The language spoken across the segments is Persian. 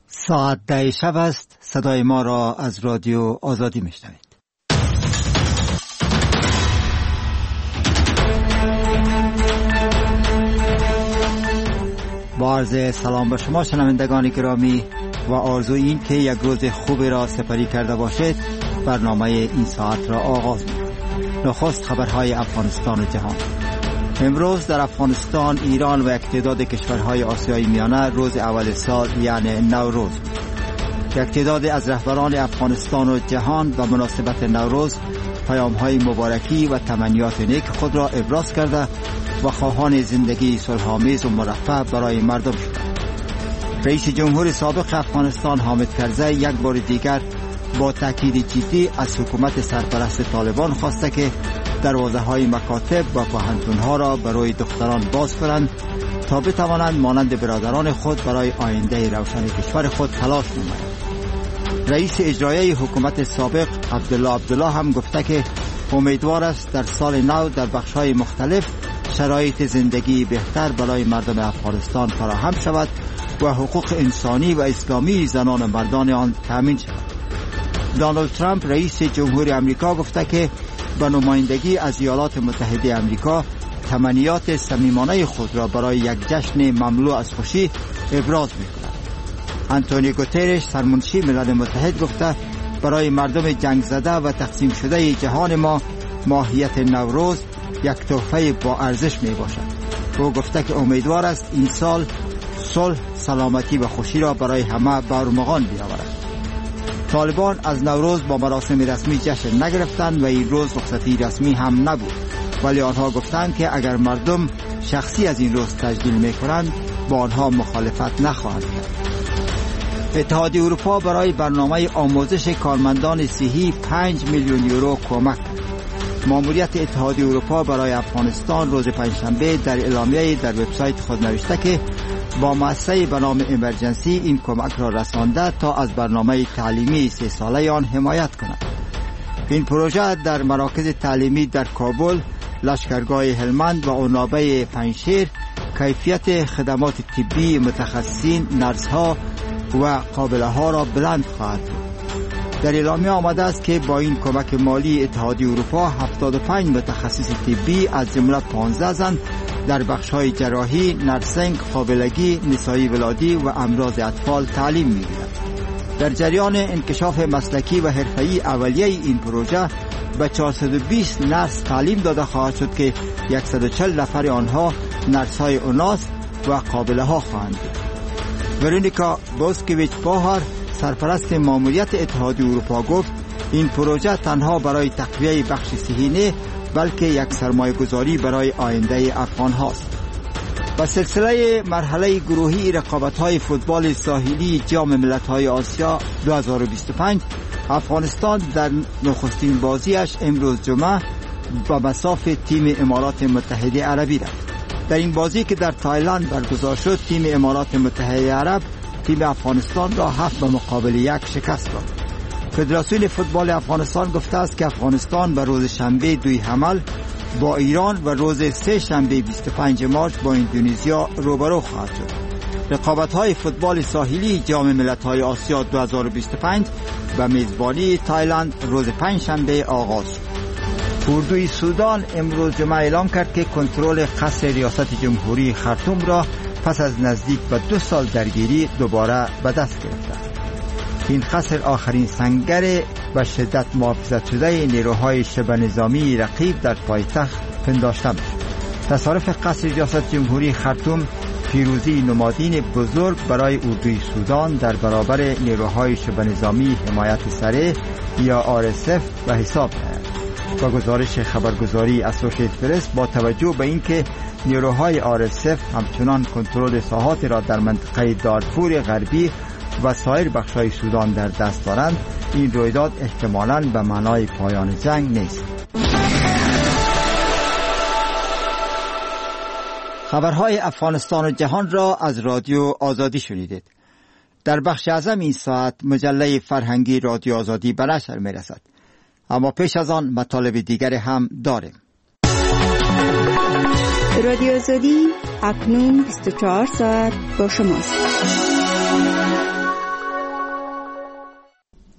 ساعت 10 شب است. صدای ما را از رادیو آزادی میشنوید. با عرض سلام به شما شنوندگان گرامی و آرزوی این که یک روز خوبی را سپری کرده باشید، برنامه این ساعت را آغاز می‌کنیم. نخست خبرهای افغانستان و جهان. امروز در افغانستان، ایران و یک تعداد کشورهای آسیای میانه روز اول سال یعنی نوروز. یک تعداد از رهبران افغانستان و جهان به مناسبت نوروز پیام‌های مبارکی و تمنیات نیک خود را ابراز کرده و خواهان زندگی صلح‌آمیز و مرفه برای مردم شدند. رئیس جمهور سابق افغانستان حامد کرزی یک بار دیگر با تاکید جدی از حکومت سرپرست طالبان خواسته که دروازه‌های مکاتب و پوهنتون‌ها را برای دختران باز کنند تا بتوانند مانند برادران خود برای آینده روشن کشور خود تلاش نمایند. رئیس اجرایی حکومت سابق عبدالله هم گفته که امیدوار است در سال نو در بخش‌های مختلف شرایط زندگی بهتر برای مردم افغانستان فراهم شود و حقوق انسانی و اسلامی زنان و مردان آن تامین شود. دونالد ترامپ رئیس جمهور آمریکا گفته که به نمایندگی از ایالات متحده آمریکا تمنیات صمیمانه خود را برای یک جشن مملو از خوشی ابراز می‌کند. آنتونیو گوترش سرمنشی ملل متحد گفته برای مردم جنگ زده و تقسیم شده جهان ما ماهیت نوروز یک تحفه با ارزش می باشد. او گفته که امیدوار است این سال صلح، سلامتی و خوشی را برای همه به ارمغان بیاورد. طالبان از نوروز با مراسم رسمی جشن نگرفتند و این روز رخصتی رسمی هم نبود، ولی آنها گفتند که اگر مردم شخصی از این روز تجلیل می کنند با آنها مخالفت نخواهند کرد. اتحادیه اروپا برای برنامه آموزش کارمندان صحی 5 میلیون یورو کمک. ماموریت اتحادیه اروپا برای افغانستان روز پنجشنبه در اعلامیه در وبسایت خود نوشته که با مؤسسه به نام امرجنسی این کمک را رسانده تا از برنامه تعلیمی 3 ساله آن حمایت کند. این پروژه در مراکز تعلیمی در کابل، لشکرگاه هلمند و عنابه پنجشیر کیفیت خدمات طبی متخصصین، نرس‌ها و قابله ها را بلند خواهد بود. در اعلامیه آمده است که با این کمک مالی اتحادیه اروپا 75 متخصص طبی از جمله 15 زن در بخش‌های جراحی، نرسینگ، قابلگی، نسایی ولادی و امراض اطفال تعلیم می‌گیرند. در جریان انکشاف مسلکی و حرفه‌ای اولیه این پروژه به 420 نرس تعلیم داده خواهد شد که 140 نفر آنها نرس‌های اوناس و قابله‌ها خواهند بود. ورونیکا بوسکویچ پاهر سرپرست ماموریت اتحادیه اروپا گفت این پروژه تنها برای تقویه بخش صحی نه، بلکه یک سرمایه گذاری برای آینده افغان هاست. و سلسله مرحله گروهی رقابت‌های فوتبال ساحلی جام ملت‌های آسیا 2025 افغانستان در نخستین بازیش امروز جمعه با مصاف تیم امارات متحده عربی رفت. در این بازی که در تایلند برگزار شد، تیم امارات متحده عرب تیم افغانستان را 7-1 شکست داد. فدراسیون فوتبال افغانستان گفته است که افغانستان به روز شنبه 2 حمل با ایران و روز سه شنبه 25 مارس با اندونزیا روبرو خواهد شد. رقابت‌های فوتبال ساحلی جام ملت‌های آسیا 2025 به میزبانی تایلند روز 5 شنبه آغاز شد. اردوی سودان امروز جمعه اعلام کرد که کنترل قصر ریاست جمهوری خرطوم را پس از نزدیک به 2 سال درگیری دوباره به دست گرفته. این قصر آخرین سنگر و شدت محافظت شده نیروهای شبه نظامی رقیب در پایتخت پنداشته می‌شد. تصارف قصر ریاست جمهوری خرطوم پیروزی نمادین بزرگ برای اردوی سودان در برابر نیروهای شبه نظامی حمایت سره یا RSF به حساب می‌آید. با گزارش خبرگزاری اسوسییتد پرس با توجه به اینکه نیروهای RSF همچنان کنترل ساحات را در منطقه دارفور غربی و سایر بخش‌های سودان در دست دارند، این رویداد احتمالاً به معنای پایان جنگ نیست. خبرهای افغانستان و جهان را از رادیو آزادی شنیدید. در بخش اعظم این ساعت مجله فرهنگی رادیو آزادی به نشر می‌رسد. اما پیش از آن مطالب دیگر هم داریم. رادیو آزادی اکنون 24 ساعت با شماست.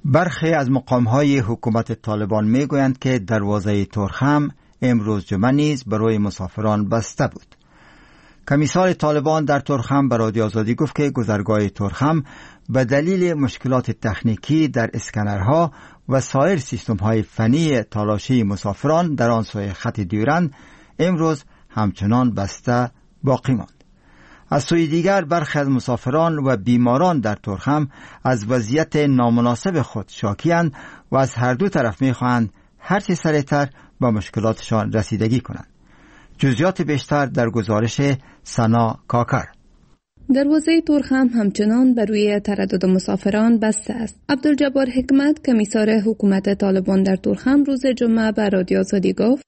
برخی از مقام‌های حکومت طالبان می‌گویند که دروازه ترخم امروز جمعه نیز برای مسافران بسته بود. کمیسار طالبان در ترخم به رادیو آزادی گفت که گذرگاه ترخم به دلیل مشکلات تکنیکی در اسکنرها و سایر سیستم‌های فنی تالاشی مسافران در آن سوی خط دیورند امروز همچنان بسته باقی ماند. از سوی دیگر برخی از مسافران و بیماران در ترخم از وضعیت نامناسب خود شاکی‌اند و از هر دو طرف می‌خواهند هرچه سریعتر به مشکلاتشان رسیدگی کنند. جزئیات بیشتر در گزارش سنا کاکر. دروازه ترخم همچنان بر روی تردد مسافران بسته است. عبدالجبار حکمت کمیسار حکومت طالبان در ترخم روز جمعه به رادیو آزادی گفت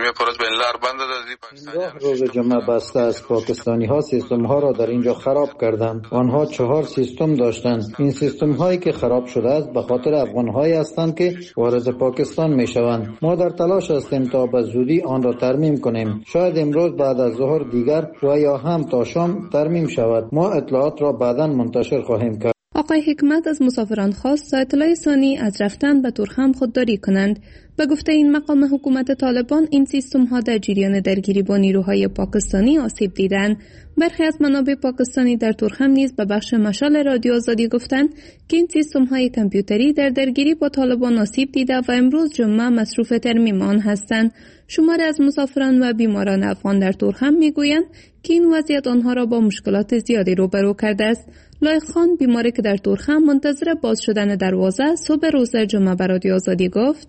روز جمعه بسته است. پاکستانی ها سیستم ها را در اینجا خراب کردند. آنها 4 سیستم داشتند. این سیستم هایی که خراب شده است به خاطر افغان هایی هستند که وارد پاکستان می شوند. ما در تلاش هستیم تا به زودی آن را ترمیم کنیم. شاید امروز بعد از ظهر دیگر و یا هم تا شام ترمیم شود. ما اطلاعات را بعداً منتشر خواهیم کرد. آقای حکمت از مسافران خواست تا اطلاع ثانی از رفتن به ترخم خودداری کنند. به گفته این مقام حکومت طالبان این سیستم ها در جریان درگیری با نیروهای پاکستانی آسیب دیدند. برخی از منابع پاکستانی در ترخم نیز به بخش مشال رادیو آزادی گفتند که این سیستم های کامپیوتری در درگیری با طالبان آسیب دیده و امروز جمعه مصروف ترمیم آن هستند. شماری از مسافران و بیماران افغان در ترخم میگویند که این وضعیت آنها را با مشکلات زیادی روبرو کرده است. لایق خان بیماری که در ترخم منتظر باز شدن دروازه صبح روز جمعه به رادیو آزادی گفت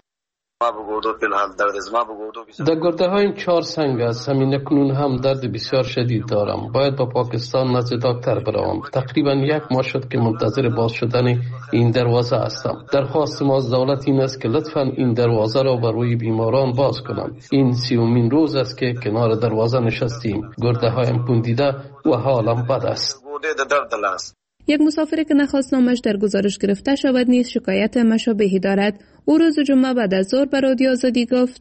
در گرده هایم 4 سنگ است. همین اکنون هم درد بسیار شدید دارم. باید با پاکستان نزد دکتر بروم. تقریبا 1 ماه شد که منتظر باز شدن این دروازه هستم. درخواست ما از دولت این است که لطفاً این دروازه را بر روی بیماران باز کنند. این 30مین روز است که کنار دروازه نشستیم. گرده هایم پوندیده و حالم بد است. یک مسافری که نخواست نامش در گزارش گرفته شود نیز شکایت مشابهی دارد. او روز جمعه بعد از ظهر به رادیو آزادی گفت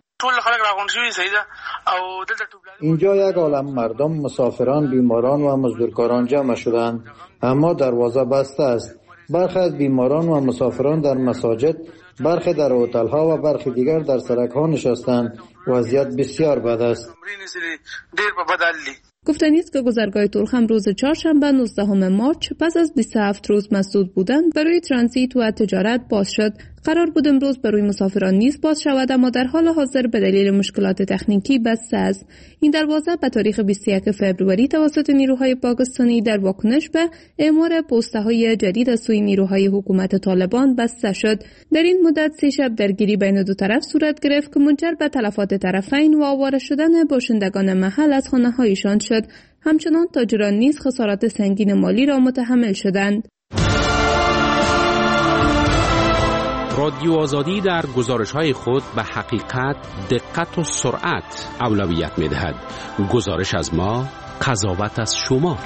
اینجا یک عالم مردم، مسافران، بیماران و مزدورکاران جمع شدند، اما دروازه بسته است. برخی از بیماران و مسافران در مساجد، برخی در هتل ها و برخی دیگر در سرک ها نشستند. وضعیت بسیار بد است. گفته نیست که گذرگاه ترخم روز چهارشنبه 19 مارچ پس از 27 روز مسدود بودن برای ترانزیت و تجارت باز شد. قرار بود امروز برای مسافران نیز باز شود، اما در حال حاضر به دلیل مشکلات تکنیکی بسته است. این دروازه به تاریخ 21 فوریه توسط نیروهای پاکستانی در واکنش به اعمار پسته‌های جدید از سوی نیروهای حکومت طالبان بسته شد. در این مدت 3 شب درگیری بین دو طرف صورت گرفت که منجر به تلفات طرفین و آواره شدن باشندگان محل از خانه‌هایشان شد. همچنان تاجران نیز خسارات سنگین مالی را متحمل شدند. رادیو آزادی در گزارش‌های خود به حقیقت، دقت و سرعت اولویت می‌دهد. گزارش از ما، قضاوت از شما.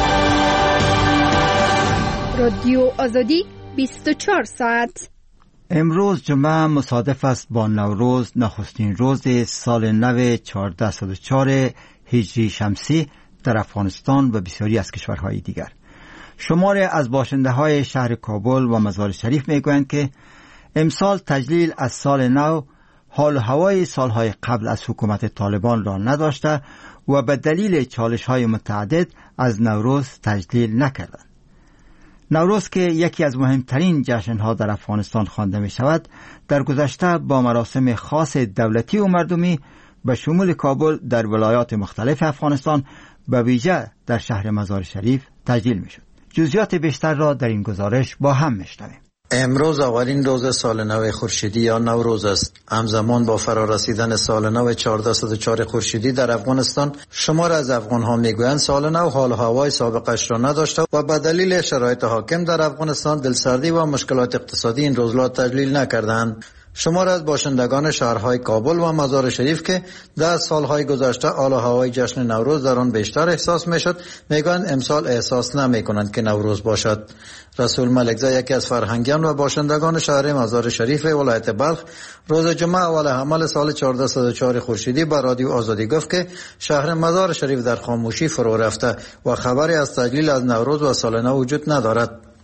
رادیو آزادی 24 ساعت. امروز جمعه مصادف است با نوروز، نخستین روز سال نو 1404 هجری شمسی در افغانستان و بسیاری از کشورهای دیگر. شماری از باشنده‌های شهر کابل و مزار شریف می‌گویند که امسال تجلیل از سال نو حال و هوای سالهای قبل از حکومت طالبان را نداشته و به دلیل چالش‌های متعدد از نوروز تجلیل نکردند. نوروز که یکی از مهمترین جشن‌ها در افغانستان خوانده می‌شود، در گذشته با مراسم خاص دولتی و مردمی به شمول کابل در ولایات مختلف افغانستان به ویژه در شهر مزار شریف تجلیل می‌شد. جزئیات بیشتر را در این گزارش با هم می‌شنویم. امروز اولین روز سال نو خورشیدی یا نوروز است. همزمان با فرارسیدن سال نو 1404 خورشیدی در افغانستان، شمار از افغان‌ها میگویند سال نو حال و هوای سابقش را نداشته و به دلیل شرایط حاکم در افغانستان دلسردی و مشکلات اقتصادی این روز را تجلیل نکردند. شمار از باشندگان شهرهای کابل و مزار شریف که در سالهای گذشته حال و هوای جشن نوروز در آن بیشتر احساس میشد، میگویند امسال احساس نمیکنند که نوروز باشد. رسول ملکزی، یکی از فرهنگیان و باشندگان شهر مزار شریف ولایت بلخ، روز جمعه اول حمل سال 1404 خورشیدی با رادیو آزادی گفت که شهر مزار شریف در خاموشی فرو رفته و خبری از تجلیل از نوروز و سال نو وجود ندارد.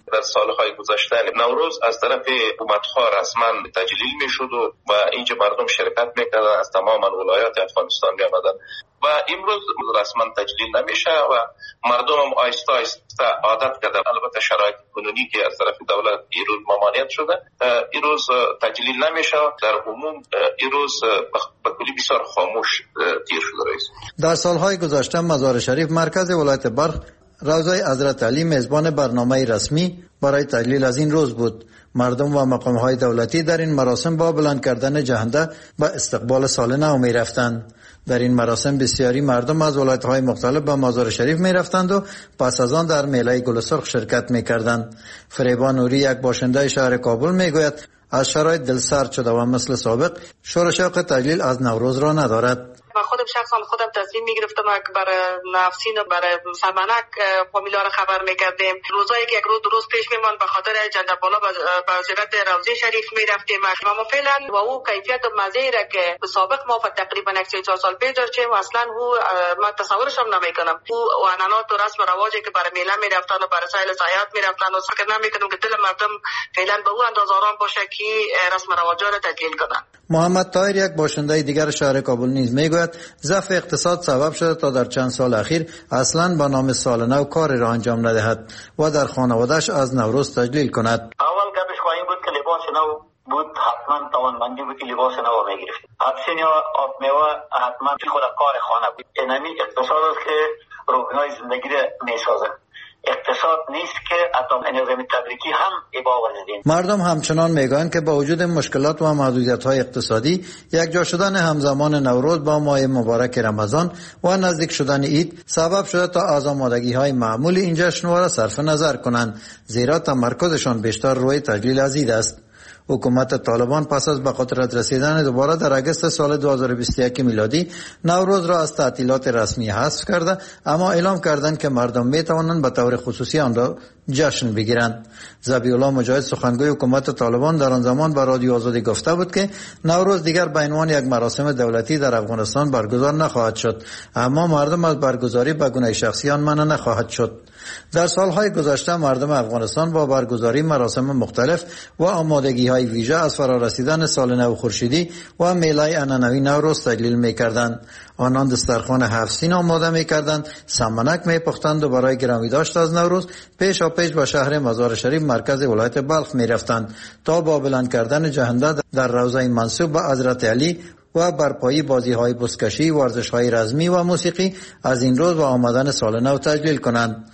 در سالهای گذشته نوروز از طرف حکومت‌ها رسما تجلیل می‌شد و اینجا مردم شرکت می‌کردند، از تمام ولایات افغانستان می‌آمدند و امروز رسما تجلیل نمیشه و مردم هم آیسته آیسته عادت کردن. البته شرایط کنونی که از طرف دولت این روز ممانعت شده، این روز تجلیل نمیشه. در عموم این روز به کلی بسیار خاموش تیر شده. رئیس در سالهای گذشته مزار شریف مرکز ولایت بلخ روضه حضرت علی میزبان برنامه رسمی برای تجلیل از این روز بود. مردم و مقام‌های دولتی در این مراسم با بلند کردن جهنده به استقبال سال نو می رفتند. در این مراسم بسیاری مردم از ولایت‌های مختلف به مزار شریف می رفتند و پس از آن در میله گل سرخ شرکت می کردند. فریبا نوری، یک باشنده شهر کابل، می گوید از شرایط دلسرد شده و مثل سابق شور و شوق تجلیل از نوروز را ندارد. من خودم شخصا تصمیم میگرفتم که برای نفسین و برای سمنک فامیلا را خبر میکردیم. روزایی که یک روز درست پیش میمان به خاطر جنده بالا به وزارت روضه شریف میرفتیم و فعلا و او کیفیت و مزه را که به سابق ما تقریبا 1 سال پیش داشتیم اصلا او من تصورش هم نمیکنم. او عنعنات و رسم و رواجی که برای میله میرفتن و برای سایل سیاحت میرفتن و فکر نمیکنم که دل مردم فعلا به او اندازه آرام باشه که رسم و رواجا را تجلیل کنن. محمد طاهر، یک باشنده دیگر شهر کابل، نیز میگوید ضعف اقتصاد سبب شده تا در چند سال اخیر اصلا با نام سال نو کاری را انجام ندهد و در خانواده‌اش از نوروز تجلیل کند. اول گپش خواهیم بود که لباس نو بود، حتما توانمندی بود که لباس نو میگرفت. حبسین یا آب میوه حتما خود کار خانه بود. اینمی اقتصاد است که روحنای زندگی را میسازه. اقتصاد نیست که حتی نظام تبریکی هم اباوزدین. مردم همچنان میگویند که با وجود مشکلات و محدودیت‌های اقتصادی یکجا شدن همزمان نوروز با ماه مبارک رمضان و نزدیک شدن عید سبب شده تا از آمادگی‌های معمول این جشنواره را صرف نظر کنند، زیرا تمرکزشان بیشتر روی تجلیل از عید است. حکومت طالبان پس از به قدرت رسیدن دوباره در اگست سال 2021 میلادی نوروز را از تعطیلات رسمی حذف کرده، اما اعلام کردند که مردم می توانند به طور خصوصی آن را جشن بگیرند. ذبیح الله مجاهد، سخنگوی حکومت طالبان، در آن زمان به رادیو آزادی گفته بود که نوروز دیگر به عنوان یک مراسم دولتی در افغانستان برگزار نخواهد شد، اما مردم از برگزاری به گونه شخصی آن منع نخواهد شد. در سالهای گذشته مردم افغانستان با برگزاری مراسم مختلف و آمادگی‌های ویژه از فرارسیدن سال نو خورشیدی و میله عنعنوی نوروز تجلیل می‌کردند. آنان دسترخوان 7 سین آماده می‌کردند، سمنک می‌پختند و برای گرامی داشت از نوروز پیش به شهر مزار شریف مرکز ولایت بلخ می‌رفتند تا با بلند کردن جهنده در روضه منسوب به حضرت علی و برپایی بازی‌های بزکشی، ورزش‌های رزمی و موسیقی از این روز و آمدن سال نو تجلیل کنند.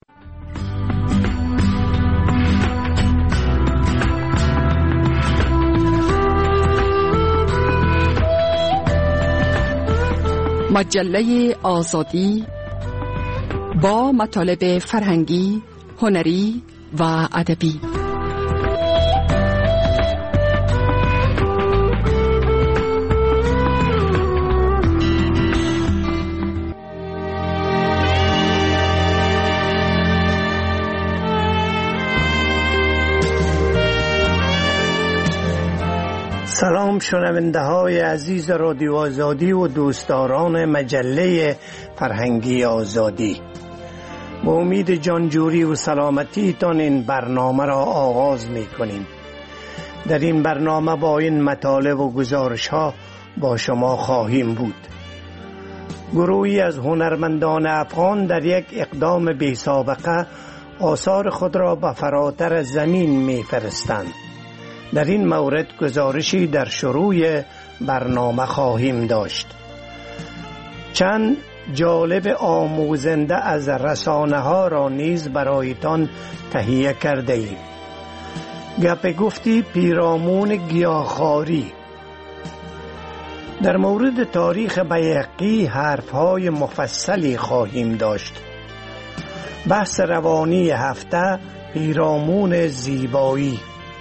مجله آزادی با مطالب فرهنگی، هنری و ادبی. سلام شنونده های عزیز رادیو آزادی و دوستداران مجله فرهنگی آزادی، با امید جانجوری و سلامتی تان این برنامه را آغاز می کنیم. در این برنامه با این مطالب و گزارش ها با شما خواهیم بود. گروهی از هنرمندان افغان در یک اقدام بی سابقه آثار خود را به فراتر زمین می فرستند. در این مورد گزارشی در شروع برنامه خواهیم داشت. چند جالب آموزنده از رسانه ها را نیز برایتان تهیه کرده ایم. گپ گفتی پیرامون گیاهخواری. در مورد تاریخ بیهقی حرف های مفصلی خواهیم داشت. بحث روانی هفته پیرامون زیبایی.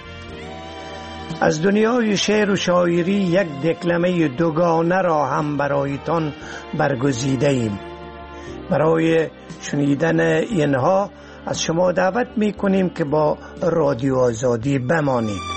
از دنیای شعر و شاعری یک دکلمه دوگانه را هم برایتان برگزیده ایم. برای شنیدن اینها از شما دعوت می کنیم که با رادیو آزادی بمانید.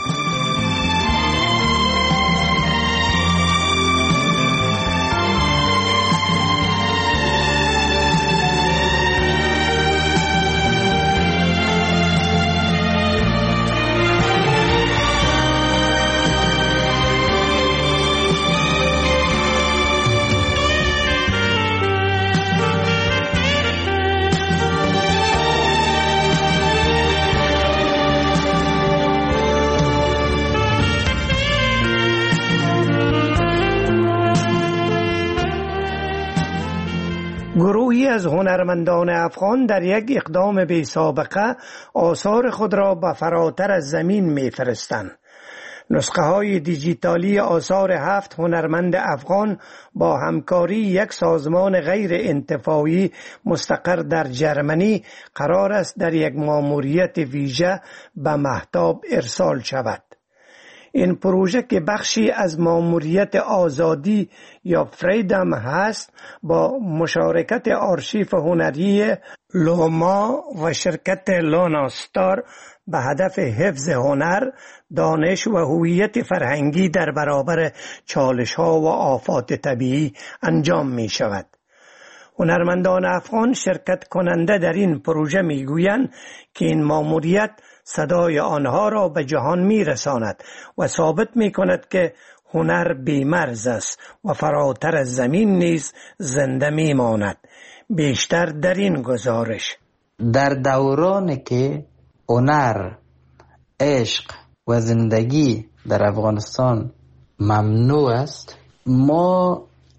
بخشی از هنرمندان افغان در یک اقدام بی سابقه آثار خود را به فراتر از زمین می‌فرستند. نسخه های دیجیتالی آثار 7 هنرمند افغان با همکاری یک سازمان غیر انتفاعی مستقر در جرمنی قرار است در یک ماموریت ویژه به مهتاب ارسال شود. این پروژه که بخشی از ماموریت آزادی یا فریدم هست، با مشارکت آرشیف هنری لوما و شرکت لوناستار به هدف حفظ هنر، دانش و هویت فرهنگی در برابر چالش‌ها و آفات طبیعی انجام می شود. هنرمندان افغان شرکت کننده در این پروژه می گویند که این ماموریت صدای آنها را به جهان می رساند و ثابت می کند که هنر بی‌مرز است و فراتر از زمین نیز زنده می ماند. بیشتر در این گزارش. در دورانی که هنر، عشق و زندگی در افغانستان ممنوع است، ما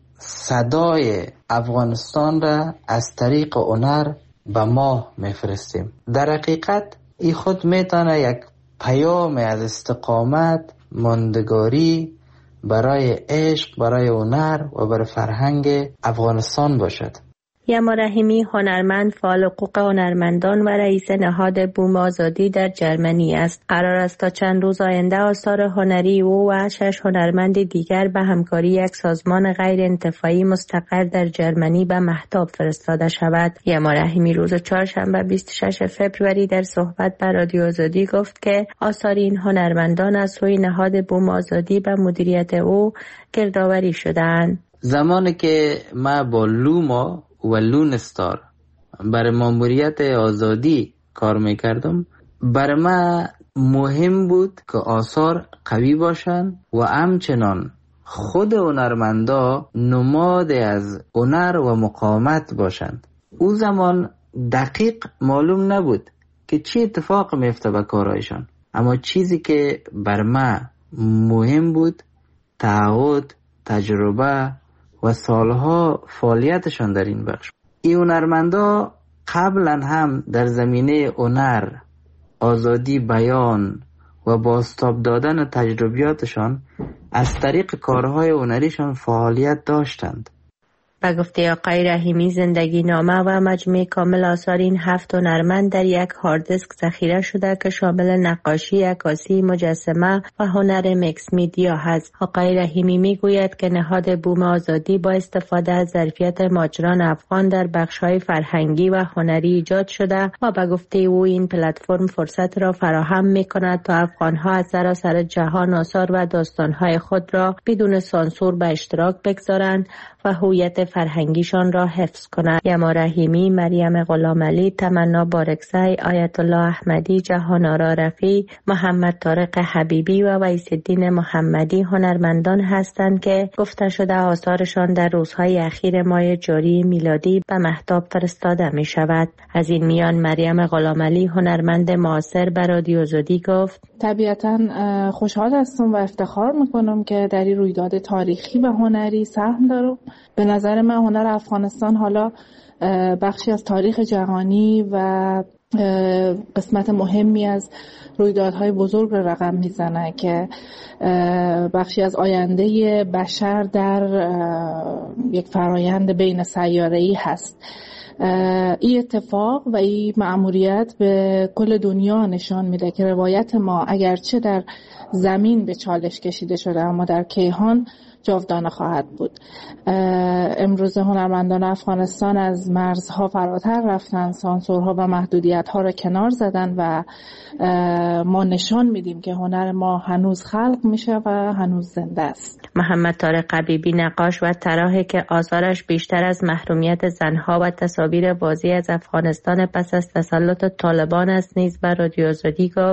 صدای افغانستان را از طریق هنر به ماه میفرستیم. در حقیقت این خود میتونه یک پیام از استقامت، ماندگاری برای عشق، برای هنر و برای فرهنگ افغانستان باشد. یما رحیمی هنرمند، فعال حقوق هنرمندان و رئیس نهاد بوم آزادی در جرمنی است. قرار است تا چند روز آینده آثار هنری او و 6 هنرمند دیگر به همکاری یک سازمان غیر انتفاعی مستقر در جرمنی به مهتاب فرستاده شود. یما رحیمی روز چهارشنبه 26 فوریه در صحبت با رادیو آزادی گفت که آثار این هنرمندان از سوی نهاد بوم آزادی به مدیریت او گردآوری شدند. زمانی که ما با لوما و لونستار برای ماموریت آزادی کار میکردم، برای ما مهم بود که آثار قوی باشند و همچنان خود هنرمندا نماد از هنر و مقاومت باشند. او زمان دقیق معلوم نبود که چی اتفاق میفته به کارهایشان، اما چیزی که بر ما مهم بود تعهد، تجربه و سالها فعالیتشان در این بخش. این هنرمندا قبلا هم در زمینه هنر، آزادی بیان و بازتاب دادن تجربیاتشان از طریق کارهای هنریشان فعالیت داشتند. به گفته آقای رحیمی، زندگی نامه و مجموعه کامل آثار این 7 هنرمند در یک هارد دیسک ذخیره شده که شامل نقاشی، عکاسی، مجسمه و هنر میکس میدیا است. آقای رحیمی میگوید که نهاد بوم آزادی با استفاده از ظرفیت ماجران افغان در بخش‌های فرهنگی و هنری ایجاد شده و به گفته او این پلتفرم فرصت را فراهم می‌کند تا افغان‌ها از سراسر جهان آثار و داستان‌های خود را بدون سانسور به اشتراک بگذارند و هویت فرهنگیشان را حفظ کنند. یما رحیمی، مریم غلامعلی، تمنا بارکزی، آیت الله احمدی، جهان‌آرا رفیع، محمد طارق حبیبی و ویس‌الدین محمدی هنرمندان هستند که گفته شده آثارشان در روزهای اخیر ماه جاری میلادی به مهتاب فرستاده می شود. از این میان مریم غلامعلی هنرمند معاصر به رادیو آزادی گفت: طبیعتاً خوشحال هستم و افتخار میکنم که در این رویداد تاریخی و هنری سهم دارم. به نظر من هنر افغانستان حالا بخشی از تاریخ جهانی و قسمت مهمی از رویدادهای بزرگ را رقم میزنه که بخشی از آینده بشر در یک فرایند بین سیاره‌ای هست. این اتفاق و این مأموریت به کل دنیا نشان میده که روایت ما اگرچه در زمین به چالش کشیده شده اما در کیهان جاودانه خواهد بود. امروز هنرمندان افغانستان از مرزها فراتر رفتن، سانسورها و محدودیت‌ها را کنار زدن و ما نشان میدیم که هنر ما هنوز خلق میشه و هنوز زنده است. محمد طارق حبیبی، نقاش و طراحی که آثارش بیشتر از محرومیت زنها و تصاویر بازی از افغانستان پس از تسلط طالبان است، نیز به رادیو آزادی گفت: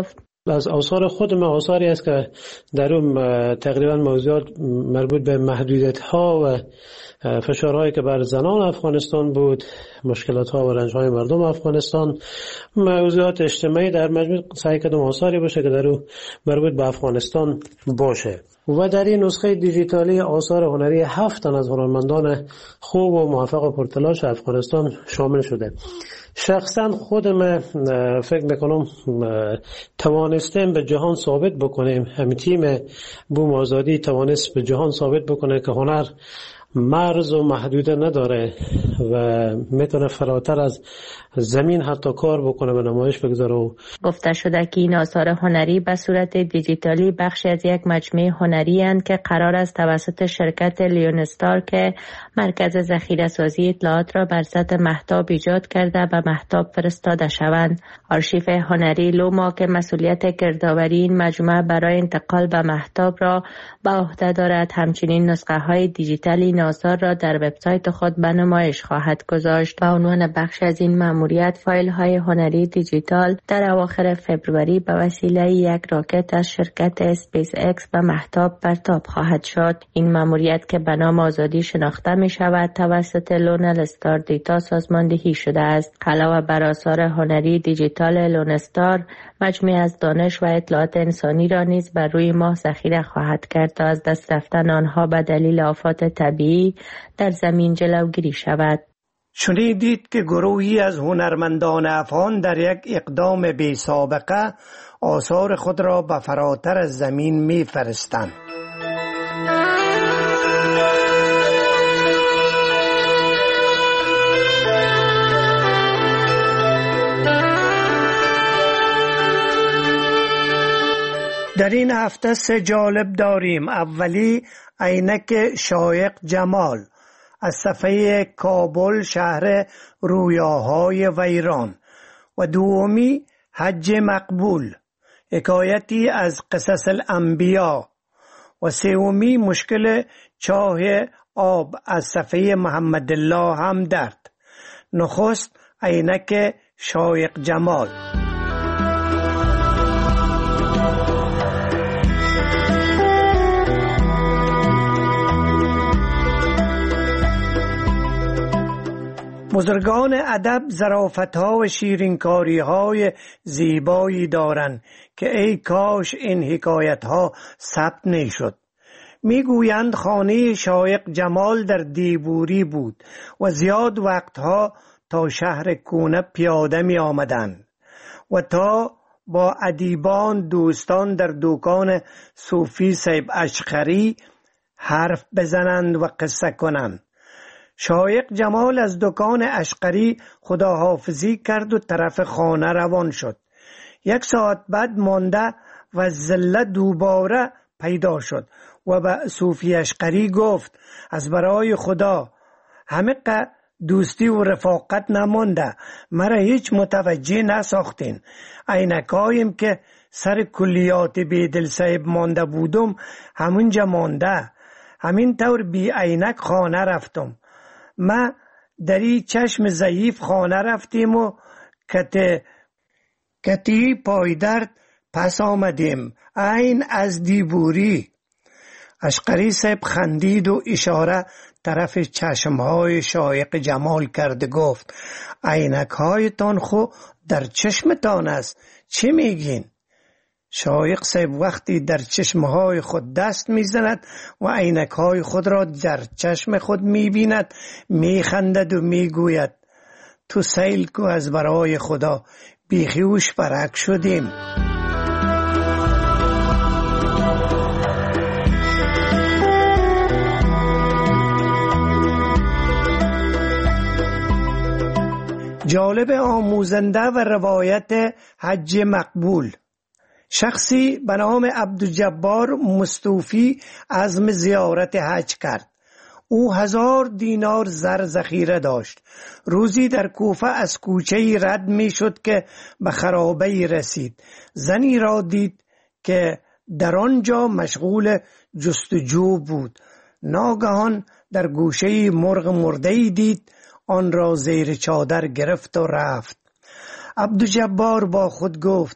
از آثار خود ما آثاری است که در اون تقریبا موضوعات مربوط به محدودیت ها و فشارهایی که بر زنان افغانستان بود، مشکلات ها و رنج های مردم افغانستان، موضوعات اجتماعی در مجموع سعی کردم آثاری باشه که در اون مربوط به افغانستان باشه. و در این نسخه دیجیتالی آثار هنری 7 تن از هنرمندان خوب و موفق و پرتلاش افغانستان شامل شده. شخصا خودم فکر میکنم توانستیم به جهان ثابت بکنیم، همین تیم بوم آزادی توانست به جهان ثابت بکنه که هنر مرز و محدوده نداره و میتونه فراتر از زمین حتی کار بکنه و نمایش بگذاره. گفته شده که این آثار هنری به صورت دیجیتالی بخشی از یک مجموعه هنری اند که قرار است توسط شرکت لیونستار که مرکز ذخیره سازی اطلاعات را بر سطح مهتاب ایجاد کرده به مهتاب فرستاده شوند. آرشیو هنری لوما که مسئولیت گردآوری این مجموعه برای انتقال به مهتاب را به عهده دارد، همچنین نسخه های دیجیتالی این آثار را در وبسایت خود به نمایش خواهد گذاشت. به عنوان بخش از این مأموریت فایل های هنری دیجیتال در اواخر فبروری به وسیله یک راکت از شرکت اسپیس اکس به مهتاب پرتاب خواهد شد. این مأموریت که به نام آزادی شناخته می شود توسط لونستار دیتا سازماندهی شده است. علاوه بر آثار هنری دیجیتال لونستار، مجموعه از دانش و اطلاعات انسانی را نیز بر روی ماه ذخیره خواهد کرد تا از دست رفتن آنها به دلیل آفات طبیعی در زمین جلوگیری شود. شنیدید که گروهی از هنرمندان افغان در یک اقدام بی سابقه آثار خود را به فراتر از زمین می فرستند. در این هفته 3 جالب داریم. اولی عینک شایق جمال از صفحه کابل شهر رویاهای ویران و دومی حج مقبول حکایتی از قصص الانبیا و سومی مشکل چاه آب از صفحه محمد الله همدرد. نخست عینک شایق جمال. بزرگان ادب ظرافت‌ها و شیرینکاری‌های زیبایی دارند که ای کاش این حکایت‌ها ثبت نشد. میگویند خانه شایق جمال در دیبوری بود و زیاد وقتها تا شهر کونه پیاده می آمدند و تا با ادیبان دوستان در دکان صوفی صاحب اشقری حرف بزنند و قصه کنند. شایق جمال از دکان اشقری خداحافظی کرد و طرف خانه روان شد. 1 ساعت بعد مانده و زله دوباره پیدا شد و به صوفی اشقری گفت از برای خدا همه دوستی و رفاقت نمانده، مرا هیچ متوجه نساختین. عینکایم که سر کلیات بیدل صاحب مانده بودم همونجا مانده، همین طور بی عینک خانه رفتم. ما در این چشم ضعیف خانه رفتیم و کتی پایدرد پس آمدیم. عین از دیبوری. اشقری صاحب خندید و اشاره طرف چشمهای شایق جمال کرد، گفت عینک هایتان خو در چشمتان است، چی میگین؟ شایق صاحب وقتی در چشمهای خود دست میزند و عینک های خود را در چشم خود میبیند میخندد و میگوید تو سیل کو از برای خدا، بیخیوش برک شدیم. جالب آموزنده و روایت حج مقبول. شخصی به نام عبدالجبار مستوفی عزم زیارت حج کرد. او 1000 دینار زر ذخیره داشت. روزی در کوفه از کوچه‌ای رد می شد که به خرابه‌ای رسید. زنی را دید که در آنجا مشغول جستجو بود. ناگهان در گوشه‌ای مرغ مرده‌ای دید، آن را زیر چادر گرفت و رفت. عبدالجبار با خود گفت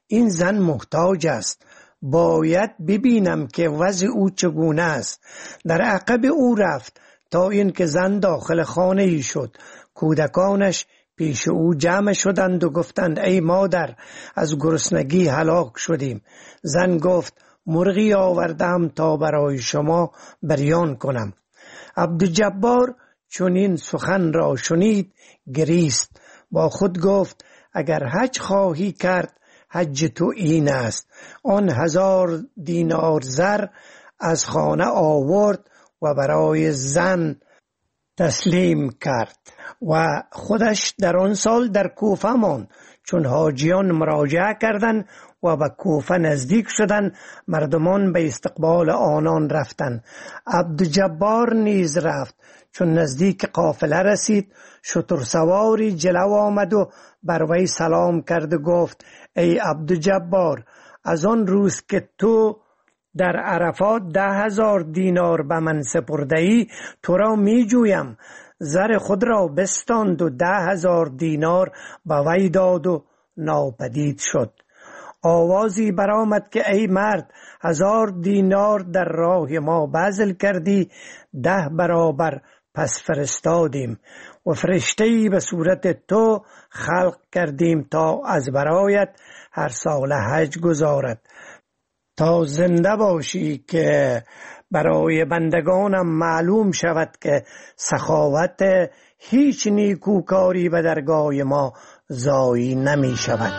این زن محتاج است. باید ببینم که وضع او چگونه است. در عقب او رفت تا اینکه زن داخل خانه ای شد. کودکانش پیش او جمع شدند و گفتند ای مادر، از گرسنگی هلاک شدیم. زن گفت مرغی آوردم تا برای شما بریان کنم. عبدالجبار چون این سخن را شنید گریست. با خود گفت اگر حج خواهی کرد حج تو این است. آن 1000 دینار زر از خانه آورد و برای زن تسلیم کرد و خودش در آن سال در کوفه ماند. چون حاجیان مراجعه کردند و به کوفه نزدیک شدند، مردمان به استقبال آنان رفتند. عبدالجبار نیز رفت. چون نزدیک قافله رسید، شترسواری جلو آمد و بر وی سلام کرد و گفت ای عبدالجبار، از آن روز که تو در عرفات 10,000 دینار به من سپرده ای، تو را می جویم. زر خود را بستاند و 10,000 دینار به وی داد و ناپدید شد. آوازی برآمد که ای مرد، 1000 دینار در راه ما بذل کردی، 10 برابر پس فرستادیم و فرشته‌ای به صورت تو خلق کردیم تا از برایت هر سال حج گزارد. تا زنده باشی که برای بندگانم معلوم شود که سخاوت هیچ نیکوکاری به درگاه ما ضایع نمی شود.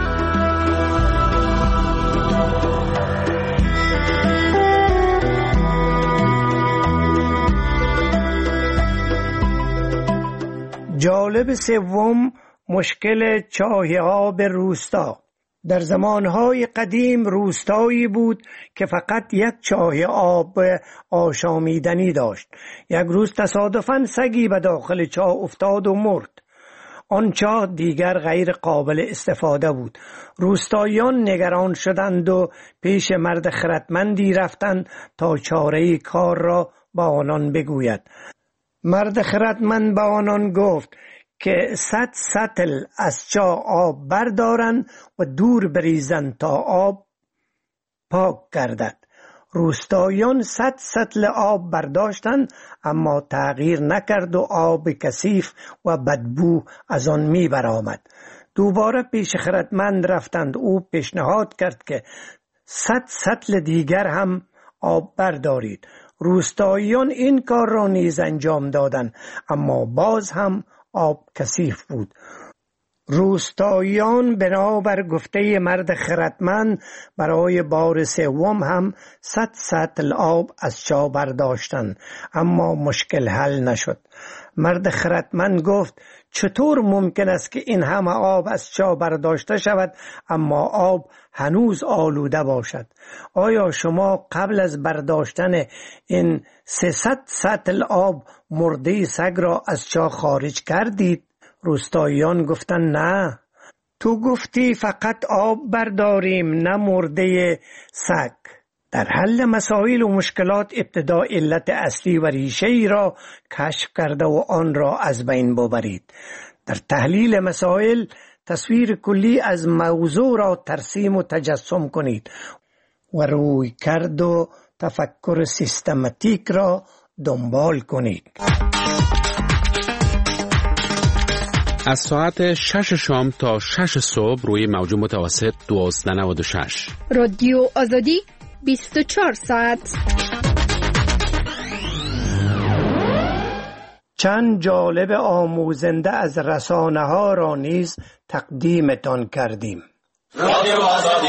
جالب سوم، مشکل چاه آب روستا. در زمانهای قدیم روستایی بود که فقط یک چاه آب آشامیدنی داشت. یک روز تصادفاً سگی به داخل چاه افتاد و مرد. آن چاه دیگر غیر قابل استفاده بود. روستاییان نگران شدند و پیش مرد خردمندی رفتند تا چاره کار را با آنان بگوید. مرد خردمند به آنان گفت که 100 سطل از چاه آب بردارند و دور بریزند تا آب پاک گردد. روستاییان 100 سطل آب برداشتند، اما تغییر نکرد و آب کثیف و بدبو از آن می برآمد. دوباره پیش خردمند رفتند. او پیشنهاد کرد که 100 سطل دیگر هم آب بردارید. روستاییان این کار را نیز انجام دادند، اما باز هم آب کثیف بود. روستاییان بنابر گفته مرد خردمند برای بار سوم هم 100 سطل آب از چاه برداشتند، اما مشکل حل نشد. مرد خردمند گفت چطور ممکن است که این همه آب از چاه برداشته شود اما آب هنوز آلوده باشد؟ آیا شما قبل از برداشتن این 300 سطل آب مرده سگ را از چاه خارج کردید؟ روستاییان گفتند نه، تو گفتی فقط آب برداریم، نه مرده سگ. در حل مسائل و مشکلات ابتدا علت اصلی و ریشه ای را کشف کرده و آن را از بین ببرید. در تحلیل مسائل تصویر کلی از موضوع را ترسیم و تجسم کنید و روی کرد و تفکر سیستماتیک را دنبال کنید. از ساعت 6 شام تا 6 صبح روی موج متوسط 1296 رادیو آزادی 24 ساعت. چند جالب آموزنده از رسانه ها را نیز تقدیمتان کردیم. رادیو آزادی.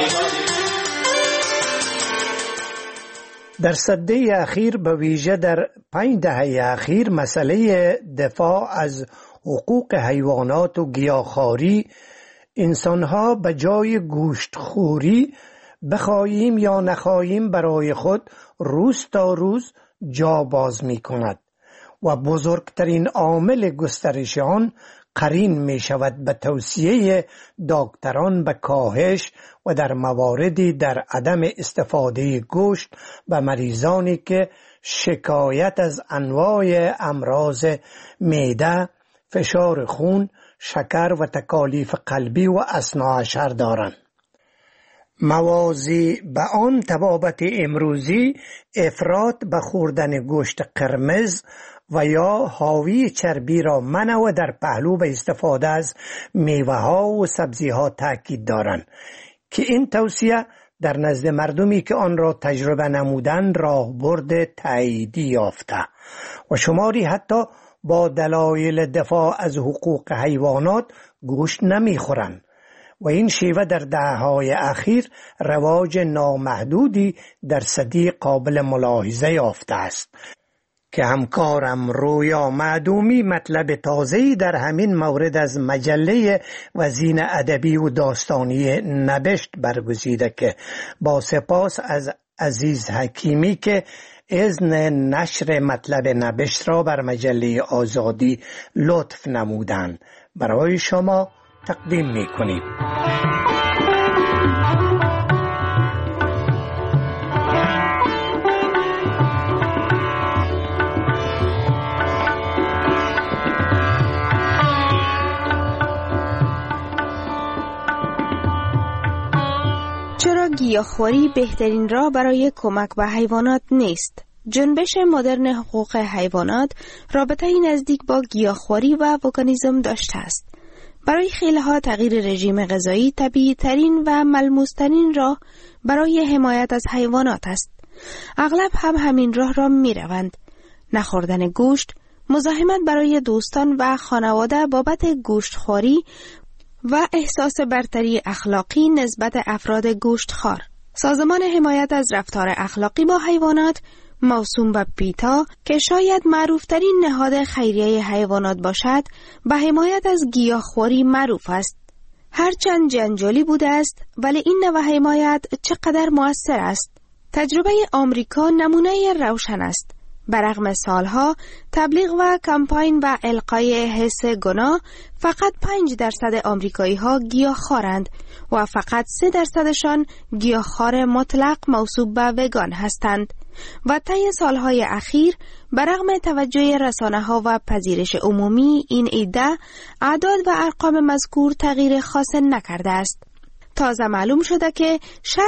در سده اخیر به ویژه در 5 دهه اخیر مسئله دفاع از حقوق حیوانات و گیاهخواری، انسانها به جای گوشتخوری بخواهیم یا نخواهیم برای خود روز تا روز جا باز می کند و بزرگترین عامل گسترش آن قرین می شود به توصیه دکتران به کاهش و در مواردی در عدم استفاده گوشت به مریضانی که شکایت از انواع امراض معده، فشار خون، شکر و تکالیف قلبی و اثناعشر دارند. موازی به آن طبابت امروزی افراط به خوردن گوشت قرمز و یا حاوی چربی را منع و در پهلو به استفاده از میوه ها و سبزی ها تاکید دارند که این توصیه در نزد مردمی که آن را تجربه نمودند راهبرد تاییدی یافته و شماری حتی با دلایل دفاع از حقوق حیوانات گوشت نمیخورند و این شیوه در دهه‌های اخیر رواج نامحدودی در صدی قابل ملاحظه یافته است که همکارم رویا معدومی مطلب تازه‌ای در همین مورد از مجله وزین ادبی و داستانی نبشت برگزیده که با سپاس از عزیز حکیمی که اذن نشر مطلب نبشت را بر مجله آزادی لطف نمودند برای شما تقدیم می‌کنیم. چرا گیاهخواری بهترین راه برای کمک به حیوانات نیست؟ جنبش مدرن حقوق حیوانات رابطه‌ای نزدیک با گیاهخواری و وگانیسم داشته است. برای خیلی‌ها تغییر رژیم غذایی طبیعی‌ترین و ملموس‌ترین راه برای حمایت از حیوانات است. اغلب هم همین راه را می‌روند. نخوردن گوشت، مزاحمت برای دوستان و خانواده بابت گوشتخواری و احساس برتری اخلاقی نسبت افراد گوشتخوار. سازمان حمایت از رفتار اخلاقی با حیوانات موسوم به پیتا که شاید معروفترین نهاد خیریه حیوانات باشد به حمایت از گیاهخواری معروف است. هرچند جنجالی بوده است ولی این نوع حمایت چقدر مؤثر است. تجربه آمریکا نمونه روشن است. برغم سالها تبلیغ و کمپاین و القای حس گناه فقط 5% آمریکایی ها گیاهخوارند و فقط 3%شان گیاهخوار مطلق موصوف به وگان هستند و طی سالهای اخیر برغم توجه رسانه‌ها و پذیرش عمومی این ایده اعداد و ارقام مذکور تغییر خاص نکرده است. تازه معلوم شده که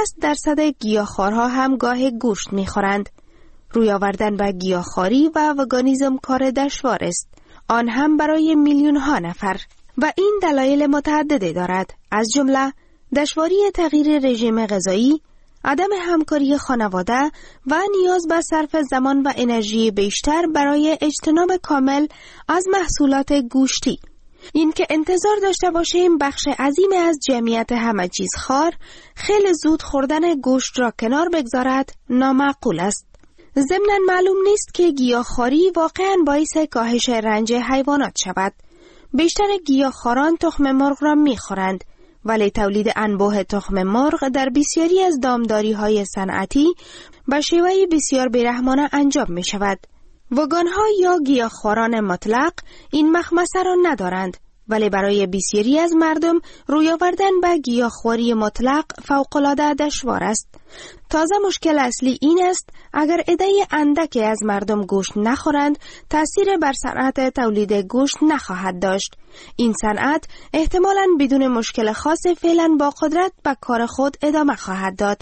60% گیاهخوارها هم گاه گوشت می‌خورند. روی آوردن به گیاهخواری و وگانیسم کار دشوار است، آن هم برای میلیون‌ها نفر و این دلایل متعددی دارد، از جمله دشواری تغییر رژیم غذایی، عدم همکاری خانواده و نیاز به صرف زمان و انرژی بیشتر برای اجتناب کامل از محصولات گوشتی. این که انتظار داشته باشیم بخش عظیم از جمعیت همه چیز خوار خیلی زود خوردن گوشت را کنار بگذارد نامعقول است. ضمناً معلوم نیست که گیاهخواری واقعاً باعث کاهش رنج حیوانات شود. بیشتر گیاهخواران تخم مرغ را می‌خورند، ولی تولید انبوه تخم مرغ در بسیاری از دامداری‌های صنعتی به شیوه بسیار بیرحمانه انجام می‌شود. وگان‌ها یا گیاهخواران مطلق این مخمسه را ندارند، ولی برای بسیاری از مردم روی آوردن به گیاهخواری مطلق فوق‌العاده دشوار است. تازه مشکل اصلی این است اگر عده اندکی از مردم گوشت نخورند تأثیر بر صنعت تولید گوشت نخواهد داشت. این صنعت احتمالاً بدون مشکل خاص فعلاً با قدرت به کار خود ادامه خواهد داد.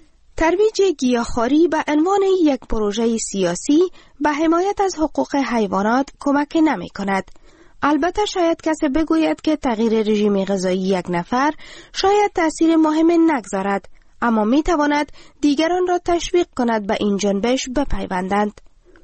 ترویج گیاهخواری به عنوان یک پروژه سیاسی به حمایت از حقوق حیوانات کمک نمی کند. البته شاید کسی بگوید که تغییر رژیم غذایی یک نفر شاید تأثیر مهم نگذارد، اما می تواند دیگران را تشویق کند به این جنبش بپیوندند.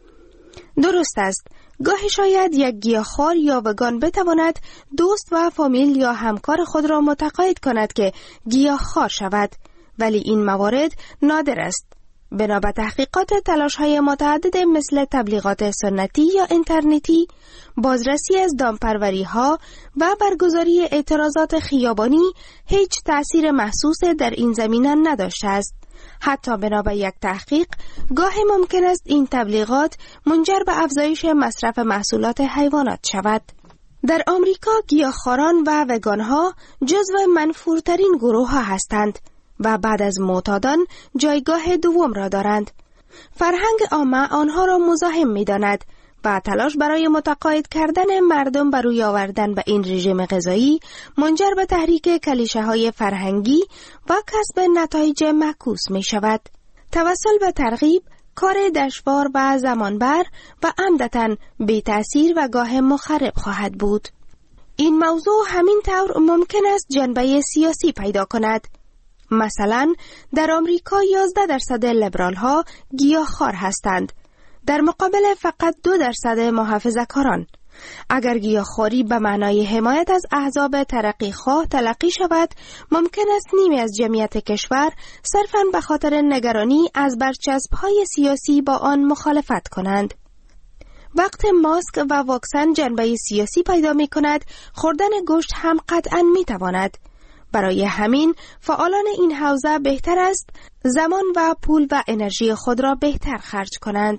درست است، گاهی شاید یک گیاهخوار یا وگان بتواند دوست و فامیل یا همکار خود را متقاعد کند که گیاهخوار شود، ولی این موارد نادر است. بنا به تحقیقات تلاش‌های متعدد مثل تبلیغات سنتی یا اینترنتی، بازرسی از دامپروری‌ها و برگزاری اعتراضات خیابانی هیچ تأثیر محسوس در این زمینه نداشته است. حتی بنا به یک تحقیق، گاهی ممکن است این تبلیغات منجر به افزایش مصرف محصولات حیوانات شود. در آمریکا گیاهخواران و وگان‌ها جزو منفورترین گروه‌ها هستند و بعد از معتادان جایگاه دوم را دارند. فرهنگ عامه آنها را مزاحم می‌داند و تلاش برای متقاعد کردن مردم بر روی آوردن به این رژیم غذایی منجر به تحریک کلیشه‌های فرهنگی و کسب نتایج معکوس می شود. توسل به ترغیب کار دشوار و زمانبر و عمدتاً بی تأثیر و گاه مخرب خواهد بود. این موضوع همین طور ممکن است جنبه سیاسی پیدا کند. مثلا در آمریکا 11% لیبرال ها گیاهخوار هستند، در مقابل فقط 2% محافظه‌کاران. اگر گیاهخواری به معنای حمایت از احزاب ترقیخواه تلقی شود، ممکن است نیمی از جمعیت کشور صرفاً به خاطر نگرانی از برچسب‌های سیاسی با آن مخالفت کنند. وقت ماسک و واکسن جنبه سیاسی پیدا می کند، خوردن گوشت هم قطعاً می تواند. برای همین فعالان این حوزه بهتر است زمان و پول و انرژی خود را بهتر خرج کنند.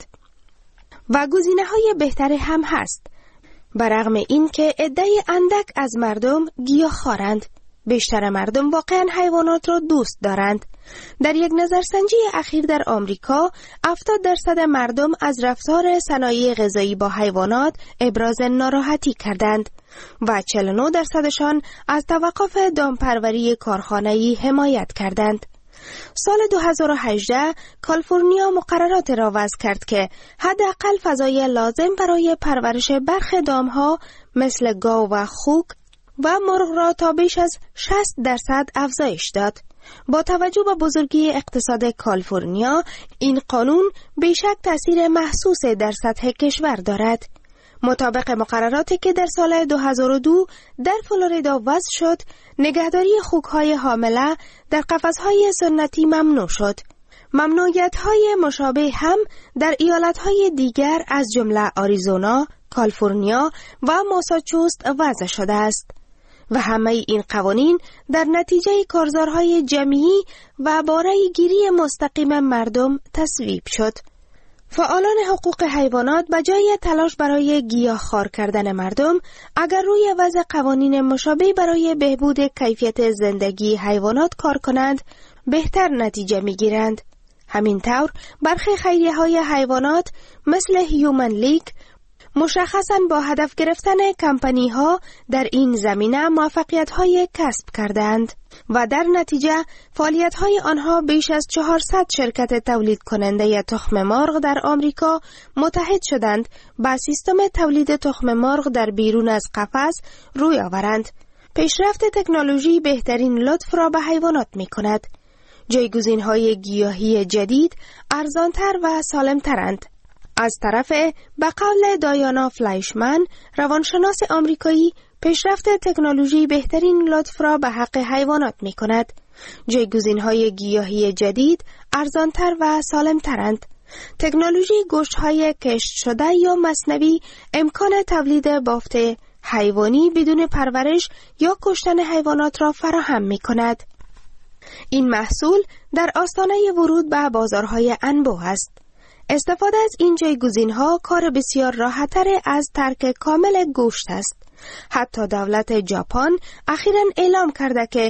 و گزینه‌های بهتری هم هست. برغم این که عده‌ای اندک از مردم گیاهخوارند، بیشتر مردم واقعاً حیوانات را دوست دارند. در یک نظرسنجی اخیر در آمریکا 70% مردم از رفتار صنایع غذایی با حیوانات ابراز ناراحتی کردند و 49%شان از توقف دامپروری کارخانه‌ای حمایت کردند. سال 2018 کالیفرنیا مقررات را وضع کرد که حداقل فضای لازم برای پرورش برخی دامها مثل گاو و خوک و مرغ را تا بیش از 60% افزایش داد. با توجه به بزرگی اقتصاد کالیفرنیا، این قانون بیشک تأثیر محسوس در سطح کشور دارد. مطابق مقرراتی که در سال 2002 در فلوریدا وضع شد، نگهداری خوک‌های حامله در قفس‌های سنتی ممنوع شد. ممنوعیت‌های مشابه هم در ایالت‌های دیگر از جمله آریزونا، کالیفرنیا و ماساچوست وضع شده است. و همه این قوانین در نتیجه کارزارهای جمعی و باره‌ای گیری مستقیم مردم تصویب شد. فعالان حقوق حیوانات به جای تلاش برای گیاهخوار کردن مردم، اگر روی وضع قوانین مشابه برای بهبود کیفیت زندگی حیوانات کار کنند، بهتر نتیجه می‌گیرند. همین طور برخی خیریه‌های حیوانات مثل هیومن لیگ مشخصاً با هدف گرفتن کمپانی‌ها در این زمینه موفقیت‌های کسب کردند و در نتیجه فعالیت‌های آنها بیش از 400 شرکت تولید کننده تخم مرغ در آمریکا متحد شدند با سیستم تولید تخم مرغ در بیرون از قفس روی آورند. پیشرفت تکنولوژی بهترین لطف را به حیوانات می‌کند. جایگزین‌های گیاهی جدید ارزان‌تر و سالم‌ترند. از طرف به قول دایانا فلایشمن، روانشناس آمریکایی، پیشرفت تکنولوژی بهترین لطف را به حق حیوانات می کند. جایگزین‌های گیاهی جدید ارزان‌تر و سالم‌ترند. تکنولوژی گوشت‌های کشت شده یا مصنوعی امکان تولید بافت حیوانی بدون پرورش یا کشتن حیوانات را فراهم می کند. این محصول در آستانه ورود به بازارهای انبوه است. استفاده از این جایگزین‌ها کار بسیار راحت‌تر از ترک کامل گوشت است. حتی دولت ژاپن اخیراً اعلام کرده که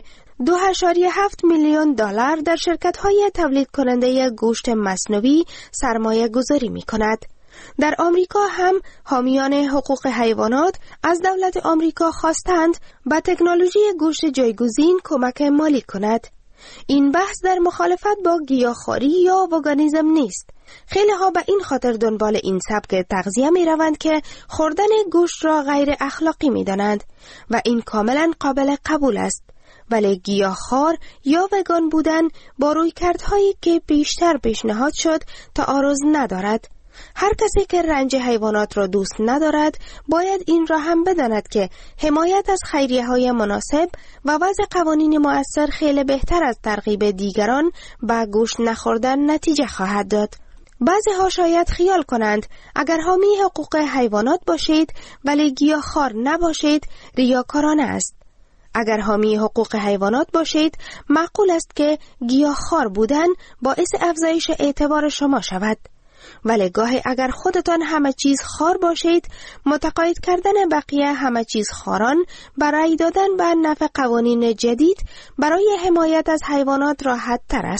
$2.7 میلیون در شرکت‌های تولید کننده گوشت مصنوعی سرمایه گذاری می‌کند. در آمریکا هم حامیان حقوق حیوانات از دولت آمریکا خواستند به تکنولوژی گوشت جایگزین کمک مالی کند. این بحث در مخالفت با گیاهخواری یا وگانیسم نیست. خیلی ها به این خاطر دنبال این سبک تغذیه می روند که خوردن گوشت را غیر اخلاقی می دانند و این کاملا قابل قبول است. ولی گیاهخوار یا وگان بودن با رویکردهایی که بیشتر پیشنهاد شد تعارض ندارد. هر کسی که رنج حیوانات را دوست ندارد باید این را هم بداند که حمایت از خیریه‌های مناسب و وضع قوانین مؤثر خیلی بهتر از ترغیب دیگران به گوشت نخوردن نتیجه خواهد داد. بعضی ها شاید خیال کنند اگر حامی حقوق حیوانات باشید ولی گیاهخوار نباشید ریاکارانه است. اگر حامی حقوق حیوانات باشید معقول است که گیاهخوار بودن باعث افزایش اعتبار شما شود. ولی گاهی اگر خودتان همه چیز خوار باشید، متقاعد کردن بقیه همه چیز خواران برای دادن به نفع قوانین جدید برای حمایت از حیوانات راحت تر است.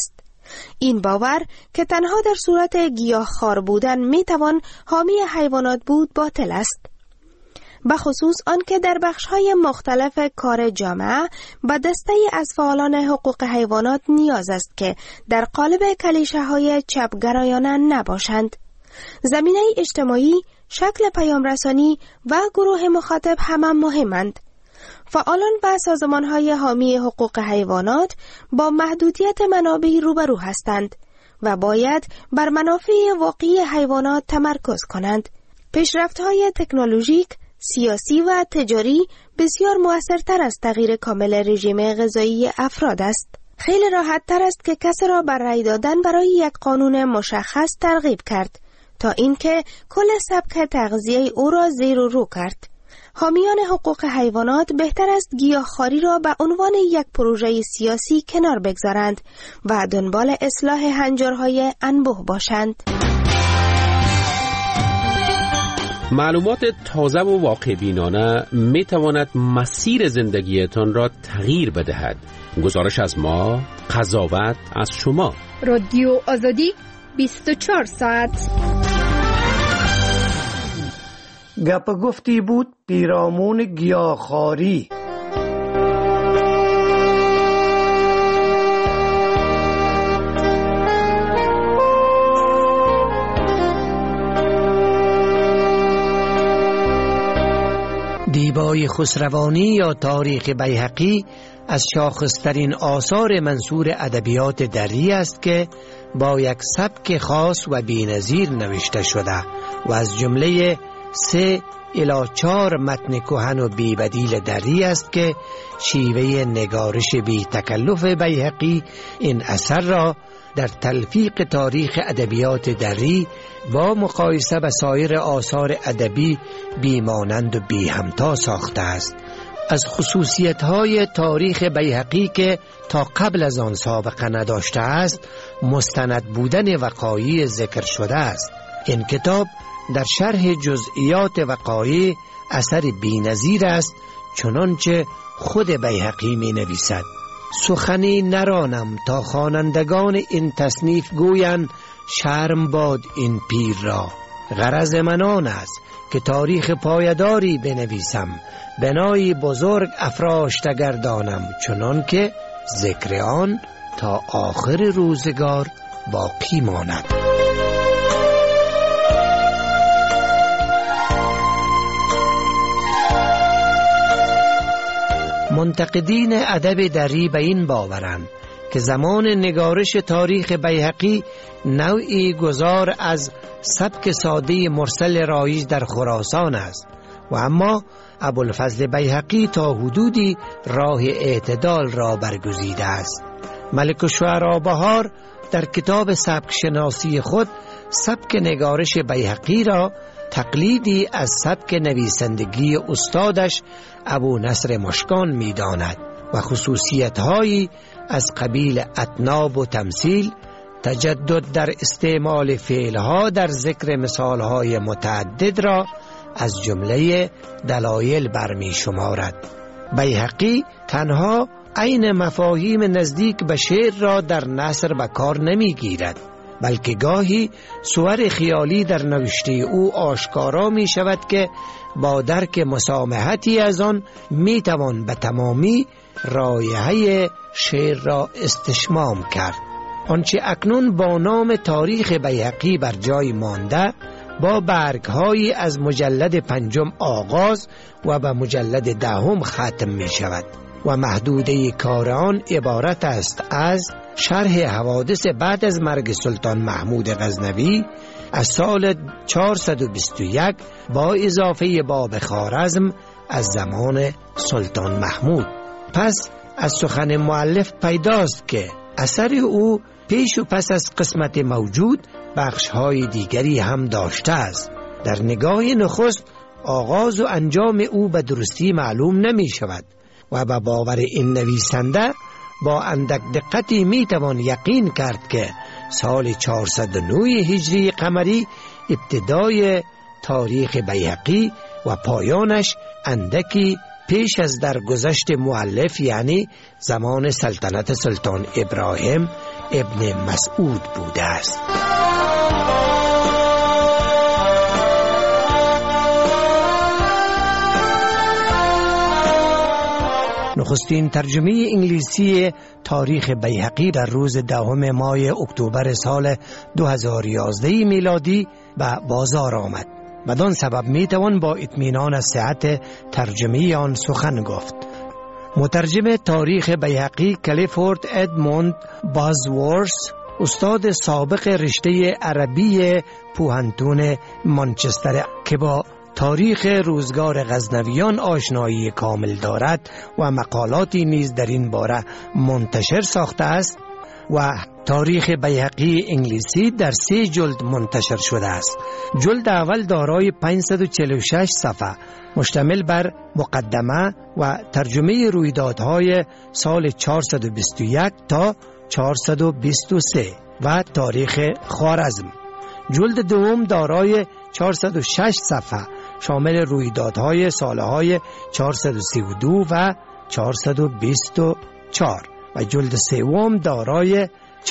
این باور که تنها در صورت گیاهخوار بودن میتوان حامی حیوانات بود باطل است. بخصوص آنکه در بخش‌های مختلف کار جامعه به دسته‌ای از فعالان حقوق حیوانات نیاز است که در قالب کلیشه‌های چپگرایانه نباشند. زمینه اجتماعی، شکل پیامرسانی و گروه مخاطب همه مهمند. فعالان و سازمان‌های حامی حقوق حیوانات با محدودیت منابع روبرو هستند و باید بر منافع واقعی حیوانات تمرکز کنند. پیشرفت‌های تکنولوژیک، سیاسی و تجاری بسیار مؤثرتر از تغییر کامل رژیم غذایی افراد است. خیلی راحت تر است که کسی را بر رأی دادن برای یک قانون مشخص ترغیب کرد تا اینکه کل سبک تغذیه او را زیر و رو کرد. حامیان حقوق حیوانات بهتر است گیاهخواری را به عنوان یک پروژه سیاسی کنار بگذارند و دنبال اصلاح هنجارهای انبوه باشند. معلومات تازه و واقع بینانه می تواند مسیر زندگیتان را تغییر بدهد. گزارش از ما، قضاوت از شما. رادیو آزادی 24 ساعت. گپ گفتی بود پیرامون گیاهخواری. دیبای خسروانی یا تاریخ بیهقی از شاخصترین آثار منثور ادبیات دری است که با یک سبک خاص و بی‌نظیر نوشته شده و از جمله 3 الی 4 متن کهن و بی‌بدیل دری است که شیوه نگارش بی تکلف بیهقی این اثر را در تلفیق تاریخ ادبیات دری با مقایسه به سایر آثار ادبی بیمانند و بی همتا ساخته است. از خصوصیت‌های تاریخ بیهقی که تا قبل از آن سابقه نداشته است مستند بودن وقایع ذکر شده است. این کتاب در شرح جزئیات وقایع اثر بی‌نظیر است، چنانچه خود بیهقی می نویسد: سخنی نرانم تا خوانندگان این تصنیف گویند شرم باد این پیر را. غرض من آن است که تاریخ پایداری بنویسم، بنایی بزرگ افراشته گردانم، چنان که ذکر آن تا آخر روزگار باقی ماند. منتقدین ادب دری به این باورند که زمان نگارش تاریخ بیهقی نوعی گذار از سبک ساده مرسل رایج در خراسان است و اما ابوالفضل بیهقی تا حدودی راه اعتدال را برگزیده است. ملک الشعراء بهار در کتاب سبک شناسی خود سبک نگارش بیهقی را تقلیدی از سبک نویسندگی استادش ابو نصر مشکان می داند و خصوصیت‌هایی از قبیل اطناب و تمثیل، تجدد در استعمال فعلها در ذکر مثالهای متعدد را از جمله دلایل برمی شمارد. بیهقی تنها عین مفاهیم نزدیک به شعر را در نثر به کار نمی گیرد، بلکه گاهی صور خیالی در نوشته او آشکارا می شود که با درک مسامحتی از آن می توان به تمامی رایحه شعر را استشمام کرد. آنچه اکنون با نام تاریخ بیهقی بر جای مانده با برگ‌هایی از مجلد 5 آغاز و به مجلد 10 ختم می شود و محدوده کار آن عبارت است از شرح حوادث بعد از مرگ سلطان محمود غزنوی از سال 421 با اضافه باب خوارزم از زمان سلطان محمود. پس از سخن مؤلف پیداست که اثر او پیش و پس از قسمت موجود بخش‌های دیگری هم داشته است. در نگاه نخست آغاز و انجام او به درستی معلوم نمی شود و به باور این نویسنده با اندک دقتی می توان یقین کرد که سال 409 هجری قمری ابتدای تاریخ بیهقی و پایانش اندکی پیش از درگذشت مؤلف یعنی زمان سلطنت سلطان ابراهیم ابن مسعود بوده است. نخستین ترجمه انگلیسی تاریخ بیهقی در روز 10 ماه اکتبر سال 2011 میلادی به بازار آمد. بدان سبب میتوان با اطمینان از صحت ترجمه آن سخن گفت. مترجم تاریخ بیهقی کلیفورد ادموند بازورث، استاد سابق رشته عربی پوهنتون منچستر که با تاریخ روزگار غزنویان آشنایی کامل دارد و مقالاتی نیز در این باره منتشر ساخته است و تاریخ بیهقی انگلیسی در 3 جلد منتشر شده است. جلد اول دارای 546 صفحه مشتمل بر مقدمه و ترجمه رویدادهای سال 421 تا 423 و تاریخ خوارزم. جلد دوم دارای 406 صفحه شامل رویدادهای سالهای 432 و 424 و جلد سوم دارای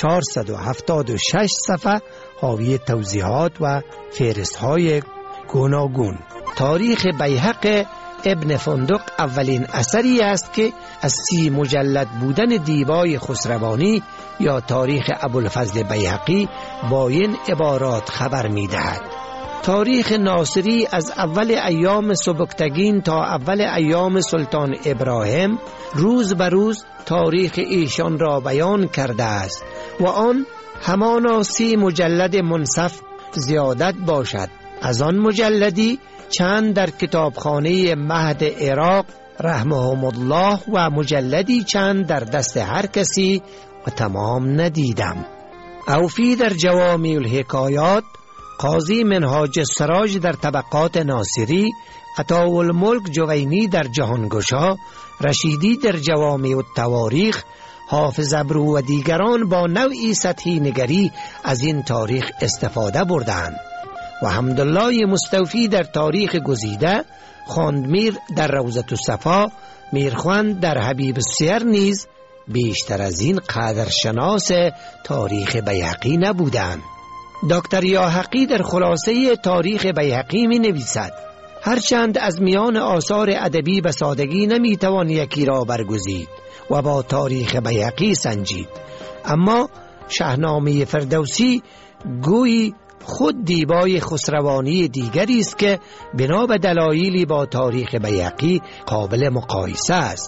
476 صفحه حاوی توضیحات و فهرست‌های گوناگون. تاریخ بیهق ابن فندق اولین اثری است که از 30 مجلد بودن دیبای خسروانی یا تاریخ ابوالفضل بیهقی با این عبارات خبر می‌دهد: تاریخ ناصری از اول ایام سبکتگین تا اول ایام سلطان ابراهیم روز به روز تاریخ ایشان را بیان کرده است و آن همانا 30 مجلد منصف زیادت باشد. از آن مجلدی چند در کتابخانه مهد عراق رحمهم الله و مجلدی چند در دست هر کسی و تمام ندیدم. اوفی در جوامع الحکایات، قاضی منهاج السراج در طبقات ناصری، عطاءالملک جوینی در جهانگشا، رشیدی در جوامع التواریخ، حافظ ابرو و دیگران با نوعی سطحی نگری از این تاریخ استفاده بردند و حمدالله مستوفی در تاریخ گزیده، خواندمیر در روضة الصفا، میرخوند در حبیب السیر نیز بیشتر از این قدرشناس تاریخ بیهقی نبودند. دکتر یاحقی در خلاصه تاریخ بیهقی می نویسد: هرچند از میان آثار ادبی به سادگی نمی توان یکی را برگزید و با تاریخ بیهقی سنجید، اما شاهنامه فردوسی گویی خود دیبای خسروانی دیگری است که بنا به دلایلی با تاریخ بیهقی قابل مقایسه است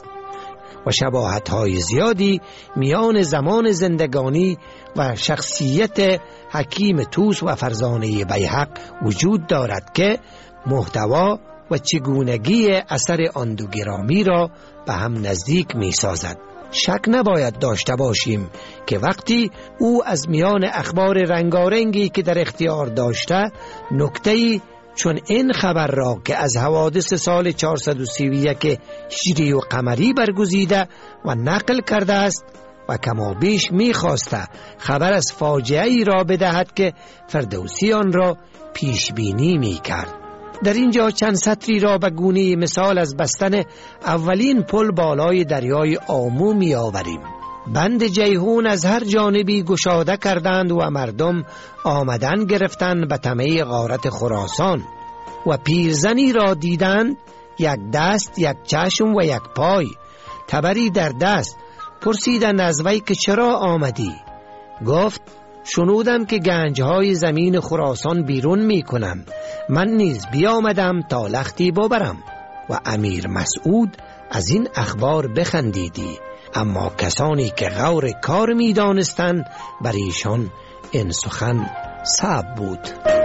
و شباهت‌های زیادی میان زمان زندگانی و شخصیت حکیم طوس و فرزانه بیهق وجود دارد که محتوا و چگونگی اثر آن دو گرامی را به هم نزدیک می سازد. شک نباید داشته باشیم که وقتی او از میان اخبار رنگارنگی که در اختیار داشته نکته‌ای چون این خبر را که از حوادث سال 431 هجری و قمری برگزیده و نقل کرده است و کما بیش می‌خواسته خبر از فاجعه‌ای را بدهد که فردوسی آن را پیش بینی می‌کرد. در اینجا چند سطری را به گونه مثال از بستن اولین پل بالای دریای آمو می‌آوریم. بند جیهون از هر جانبی گشاده کردند و مردم آمدن گرفتند به طمع غارت خراسان و پیرزنی را دیدند، یک دست، یک چشم و یک پای، تبری در دست. پرسیدند از وی که چرا آمدی؟ گفت شنودم که گنجهای زمین خراسان بیرون می کنم، من نیز بیامدم تا لختی ببرم. و امیر مسعود از این اخبار بخندیدی، اما کسانی که غور کار می دانستند بر ایشان این سخن صعب بود.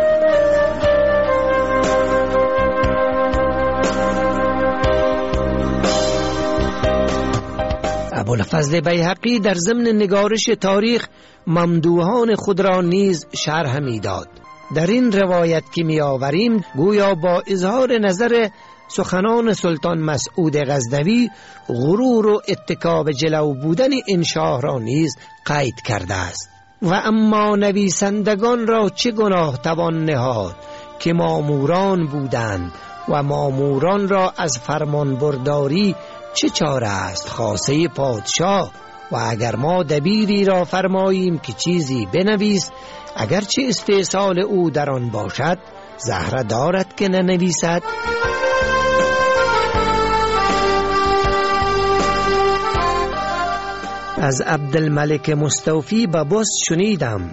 ابوالفضل بیهقی در ضمن نگارش تاریخ ممدوحان خود را نیز شرح می داد. در این روایت که می آوریم گویا با اظهار نظر سخنان سلطان مسعود غزنوی غرور و اتکا به جلو بودن این شاه را نیز قید کرده است. و اما نویسندگان را چه گناه توان نهاد که ماموران بودند و ماموران را از فرمانبرداری چه چاره است؟ خاصه پادشاه. و اگر ما دبیری را فرماییم که چیزی بنویس، اگرچه استحصال او در آن باشد، زهره دارد که ننویسد؟ از عبدالملک مستوفی به بست شنیدم.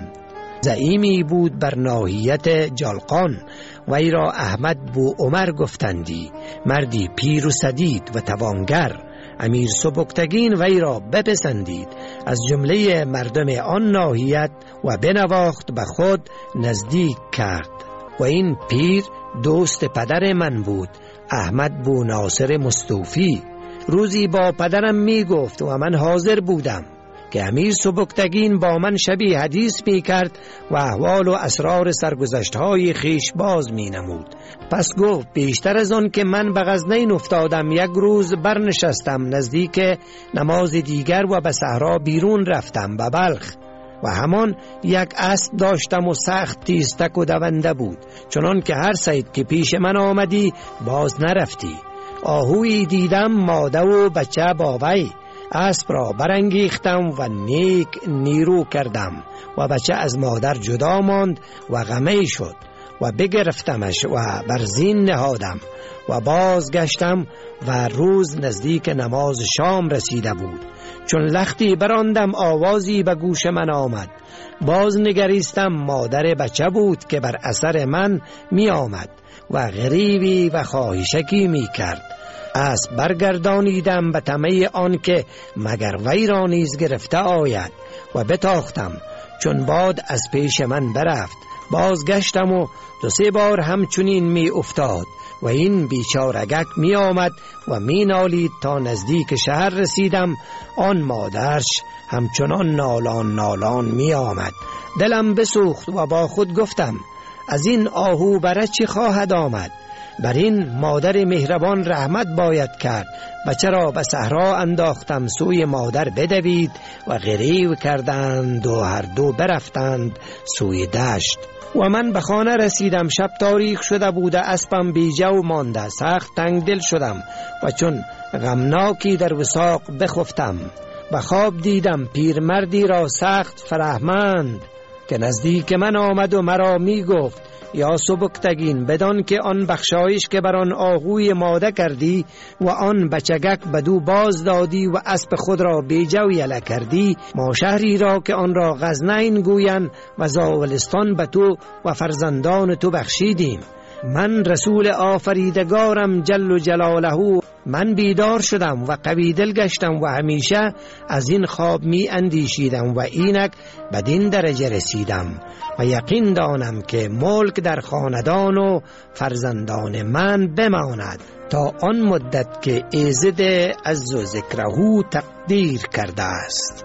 زعیمی بود بر ناحیت جلقان، وی را احمد بو عمر گفتندی. مردی پیر و سدید و توانگر. امیر سبکتگین وی را بپسندید از جمله مردم آن ناحیت و بنواخت به خود نزدیک کرد. و این پیر دوست پدر من بود، احمد بو ناصر مستوفی. روزی با پدرم می گفت و من حاضر بودم که امیر سبکتگین با من شبی حدیث می کرد و احوال و اسرار سرگذشت‌های خیش باز می نمود. پس گفت بیشتر از آن که من به غزنین افتادم، یک روز برنشستم نزدیک نماز دیگر و به صحرا بیرون رفتم به بلخ و همان یک اسب داشتم و سخت تیزتک و دونده بود، چنان که هر صید که پیش من آمدی باز نرفتی. آهویی دیدم ماده و بچه با وی. اسب را برانگیختم و نیک نیرو کردم و بچه از مادر جدا ماند و غمی شد و بگرفتمش و بر زین نهادم و بازگشتم و روز نزدیک نماز شام رسیده بود. چون لختی براندم آوازی به گوش من آمد. باز نگریستم، مادر بچه بود که بر اثر من می آمد و غریبی و خواهشکی می کرد. اسب برگردانیدم به طمع آن که مگر وی را نیز گرفته آید و بتاختم. چون باد از پیش من برفت، بازگشتم و 2-3 بار همچنین می افتاد و این بیچارگک می آمد و می نالید تا نزدیک شهر رسیدم. آن مادرش همچنان نالان می آمد. دلم بسوخت و با خود گفتم از این آهو برای چی خواهد آمد؟ بر این مادر مهربان رحمت باید کرد. بچه را به صحرا انداختم، سوی مادر بدوید و غریو کردند و هر دو برفتند سوی دشت. و من به خانه رسیدم، شب تاریک شده بوده، اسبم بی جو مانده، سخت تنگ دل شدم و چون غمناکی در وثاق بخفتم. به خواب دیدم پیرمردی را سخت فرهمند که نزدیک من آمد و مرا می گفت یا سبکتگین، بدان که آن بخشایش که بر آن آهوی ماده کردی و آن بچگک بدو باز دادی و اسب خود را بیجو یله کردی، ما شهری را که آن را غزنین گویند و زاولستان به تو و فرزندان تو بخشیدیم. من رسول آفریدگارم جل جلاله. من بیدار شدم و قوی دل گشتم و همیشه از این خواب می اندیشیدم و اینک بدین درجه رسیدم و یقین دانم که ملک در خاندان و فرزندان من بماند تا آن مدت که ایزد عز و ذکره تقدیر کرده است.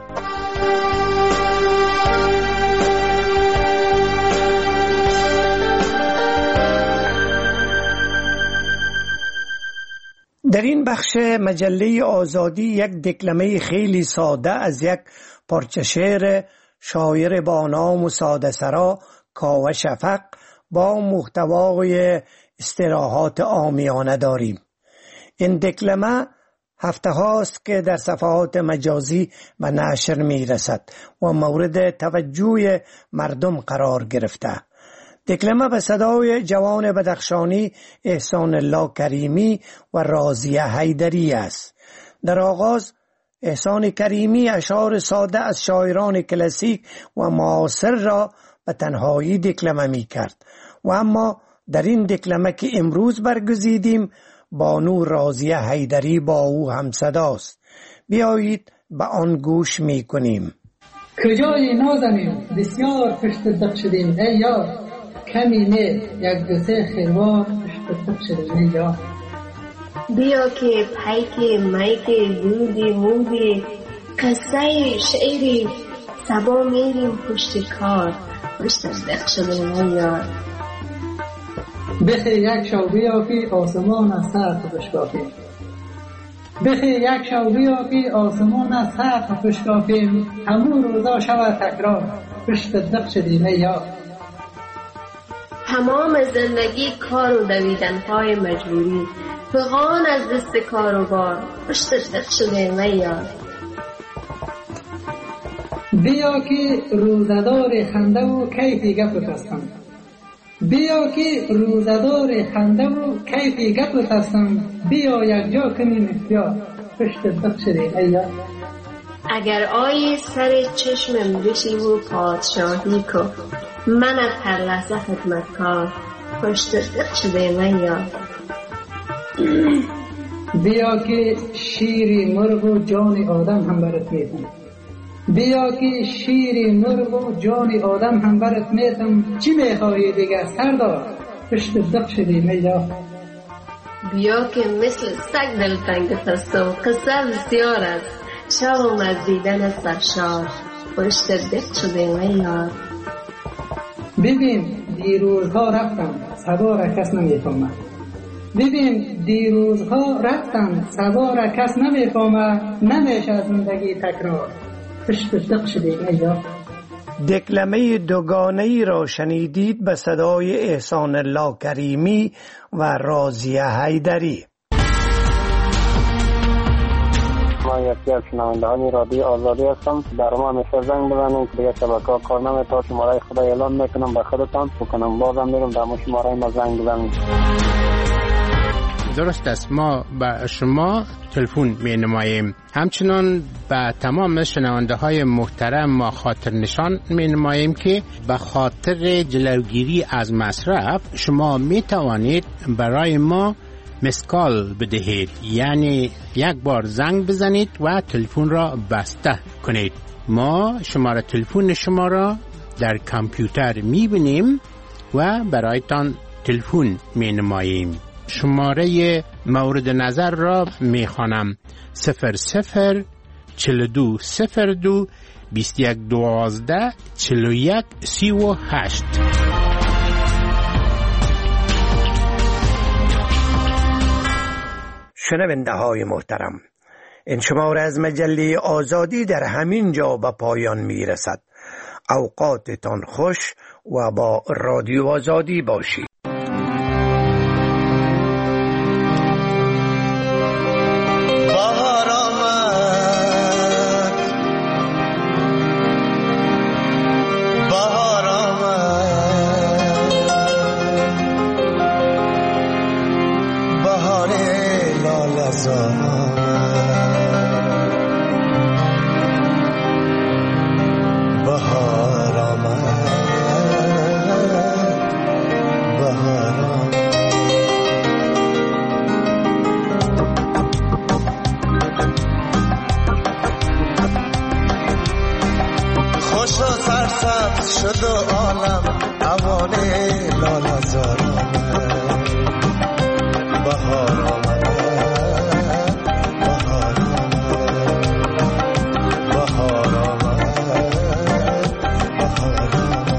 در این بخش مجله آزادی یک دکلمه خیلی ساده از یک پارچه شعر شاعر با نام و ساده سرا کاوه شفق با محتوای استراحات عامیانه داریم. این دکلمه هفته هاست که در صفحات مجازی به نشر می رسد و مورد توجه مردم قرار گرفته. دکلمه به صدای جوان بدخشانی احسان الله کریمی و راضیه حیدری است. در آغاز احسان کریمی اشعار ساده از شاعران کلاسیک و معاصر را به تنهایی دکلمه می کرد و اما در این دکلمه که امروز برگزیدیم بانو راضیه حیدری با او هم صداست. بیایید به آن گوش می کنیم. کجای نازنین بسیار پشت دق شدیم ای یار، کمی نه 1-2-3 خیروار پشت دق شدیم ای یار. بیا که پیک میک زودی مودی قصه شعری سبا میریم پشت کار پشت دق شدیم ای یار. بخی یک شو بیافی آسمان از سقف بشکافیم، بخی یک شو بیافی آسمان از سقف بشکافیم، همون روزا شود تکرار پشت دق شدیم ای یار. تمام زندگی کار و دویدن های مجبوری، فغان از دست کار و بار، پشتش دق شده میار. بیا که روزدار خنده و کیفی گپ بفرستم، بیا که روزدار خنده و کیفی گپ بفرستم، بیا یک جا کنیم اختیار، پشت دق شده ایار. اگر آی سر چشمم بشی و پادشاهی کو، من از هر لحظه خدمتکار، پشت دق شده میار. بیا که شیر مرغ و جان آدم هم برات میتم، بیا که شیر مرغ و جان آدم هم برات میتم، چی میخوایی دیگر سردار، پشت دق شدی میار. بیا که مثل سگ دلتنگ است و قصه بسیار است، شوم از دیدن سرشار، پشت دق شده میار. ببین دیروزها رفتم سبا را کس نمیفهمه، ببین دیروزها رفتم سبا را کس نمیفهمه، نمیشه زندگی تکرار، پشت دق شده میار. دکلمه دوگانه‌ای را شنیدید به صدای احسان الله کریمی و راضیه حیدری. ما یکی از شنوندهان رادیو آزادی هستم. در ما همیشه زنگ بزنید که دیگه شبکه‌ها کار نمی‌کنه. شماره خدا اعلان میکنم به خودتان بکنم، بازم میرم در شماره ما زنگ بزنید. درست است، ما به شما تلفن می نماییم. همچنان به تمام شنونده های محترم ما خاطر نشان می نماییم که به خاطر جلوگیری از مصرف شما می توانید برای ما مسکال بدهید، یعنی یک بار زنگ بزنید و تلفن را بسته کنید. ما شماره تلفن شما را در کامپیوتر می بینیم و برایتان تلفن می نماییم. شماره مورد نظر را می خوانم: 00 42 02 21 12 41 38. شنونده های محترم، این شماره از مجله آزادی در همین جا به پایان می رسد. اوقاتتان خوش و با رادیو آزادی باشید. شد و عالم اوانه لالزار آمد، بهار آمد، بهار آمد، بهار آمد، بهار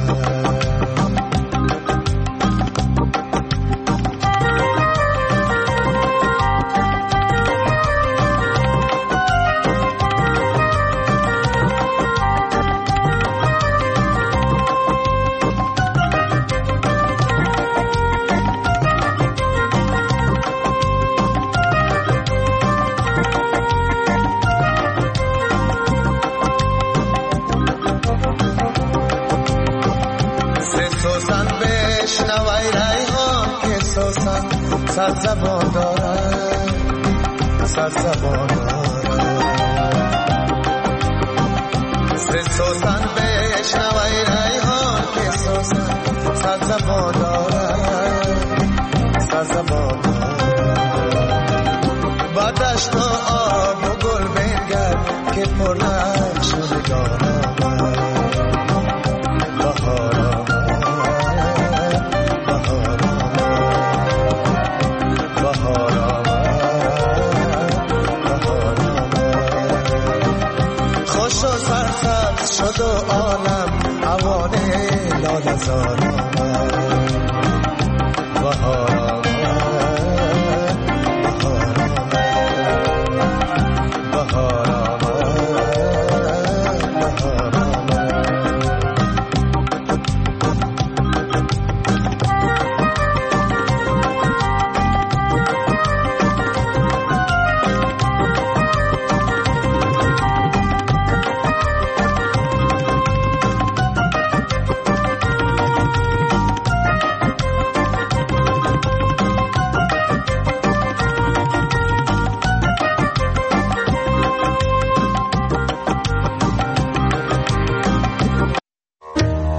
سرزبان دارد، سرزبان دارد، سوسن بشنوی ریحان که سوسن سرزبان دارد، سرزبان دارد. با دشت و آب و گل بنگر که پر نقش نگار آمد، بهار آمد، شد و عالم اوانه لالزار آمد.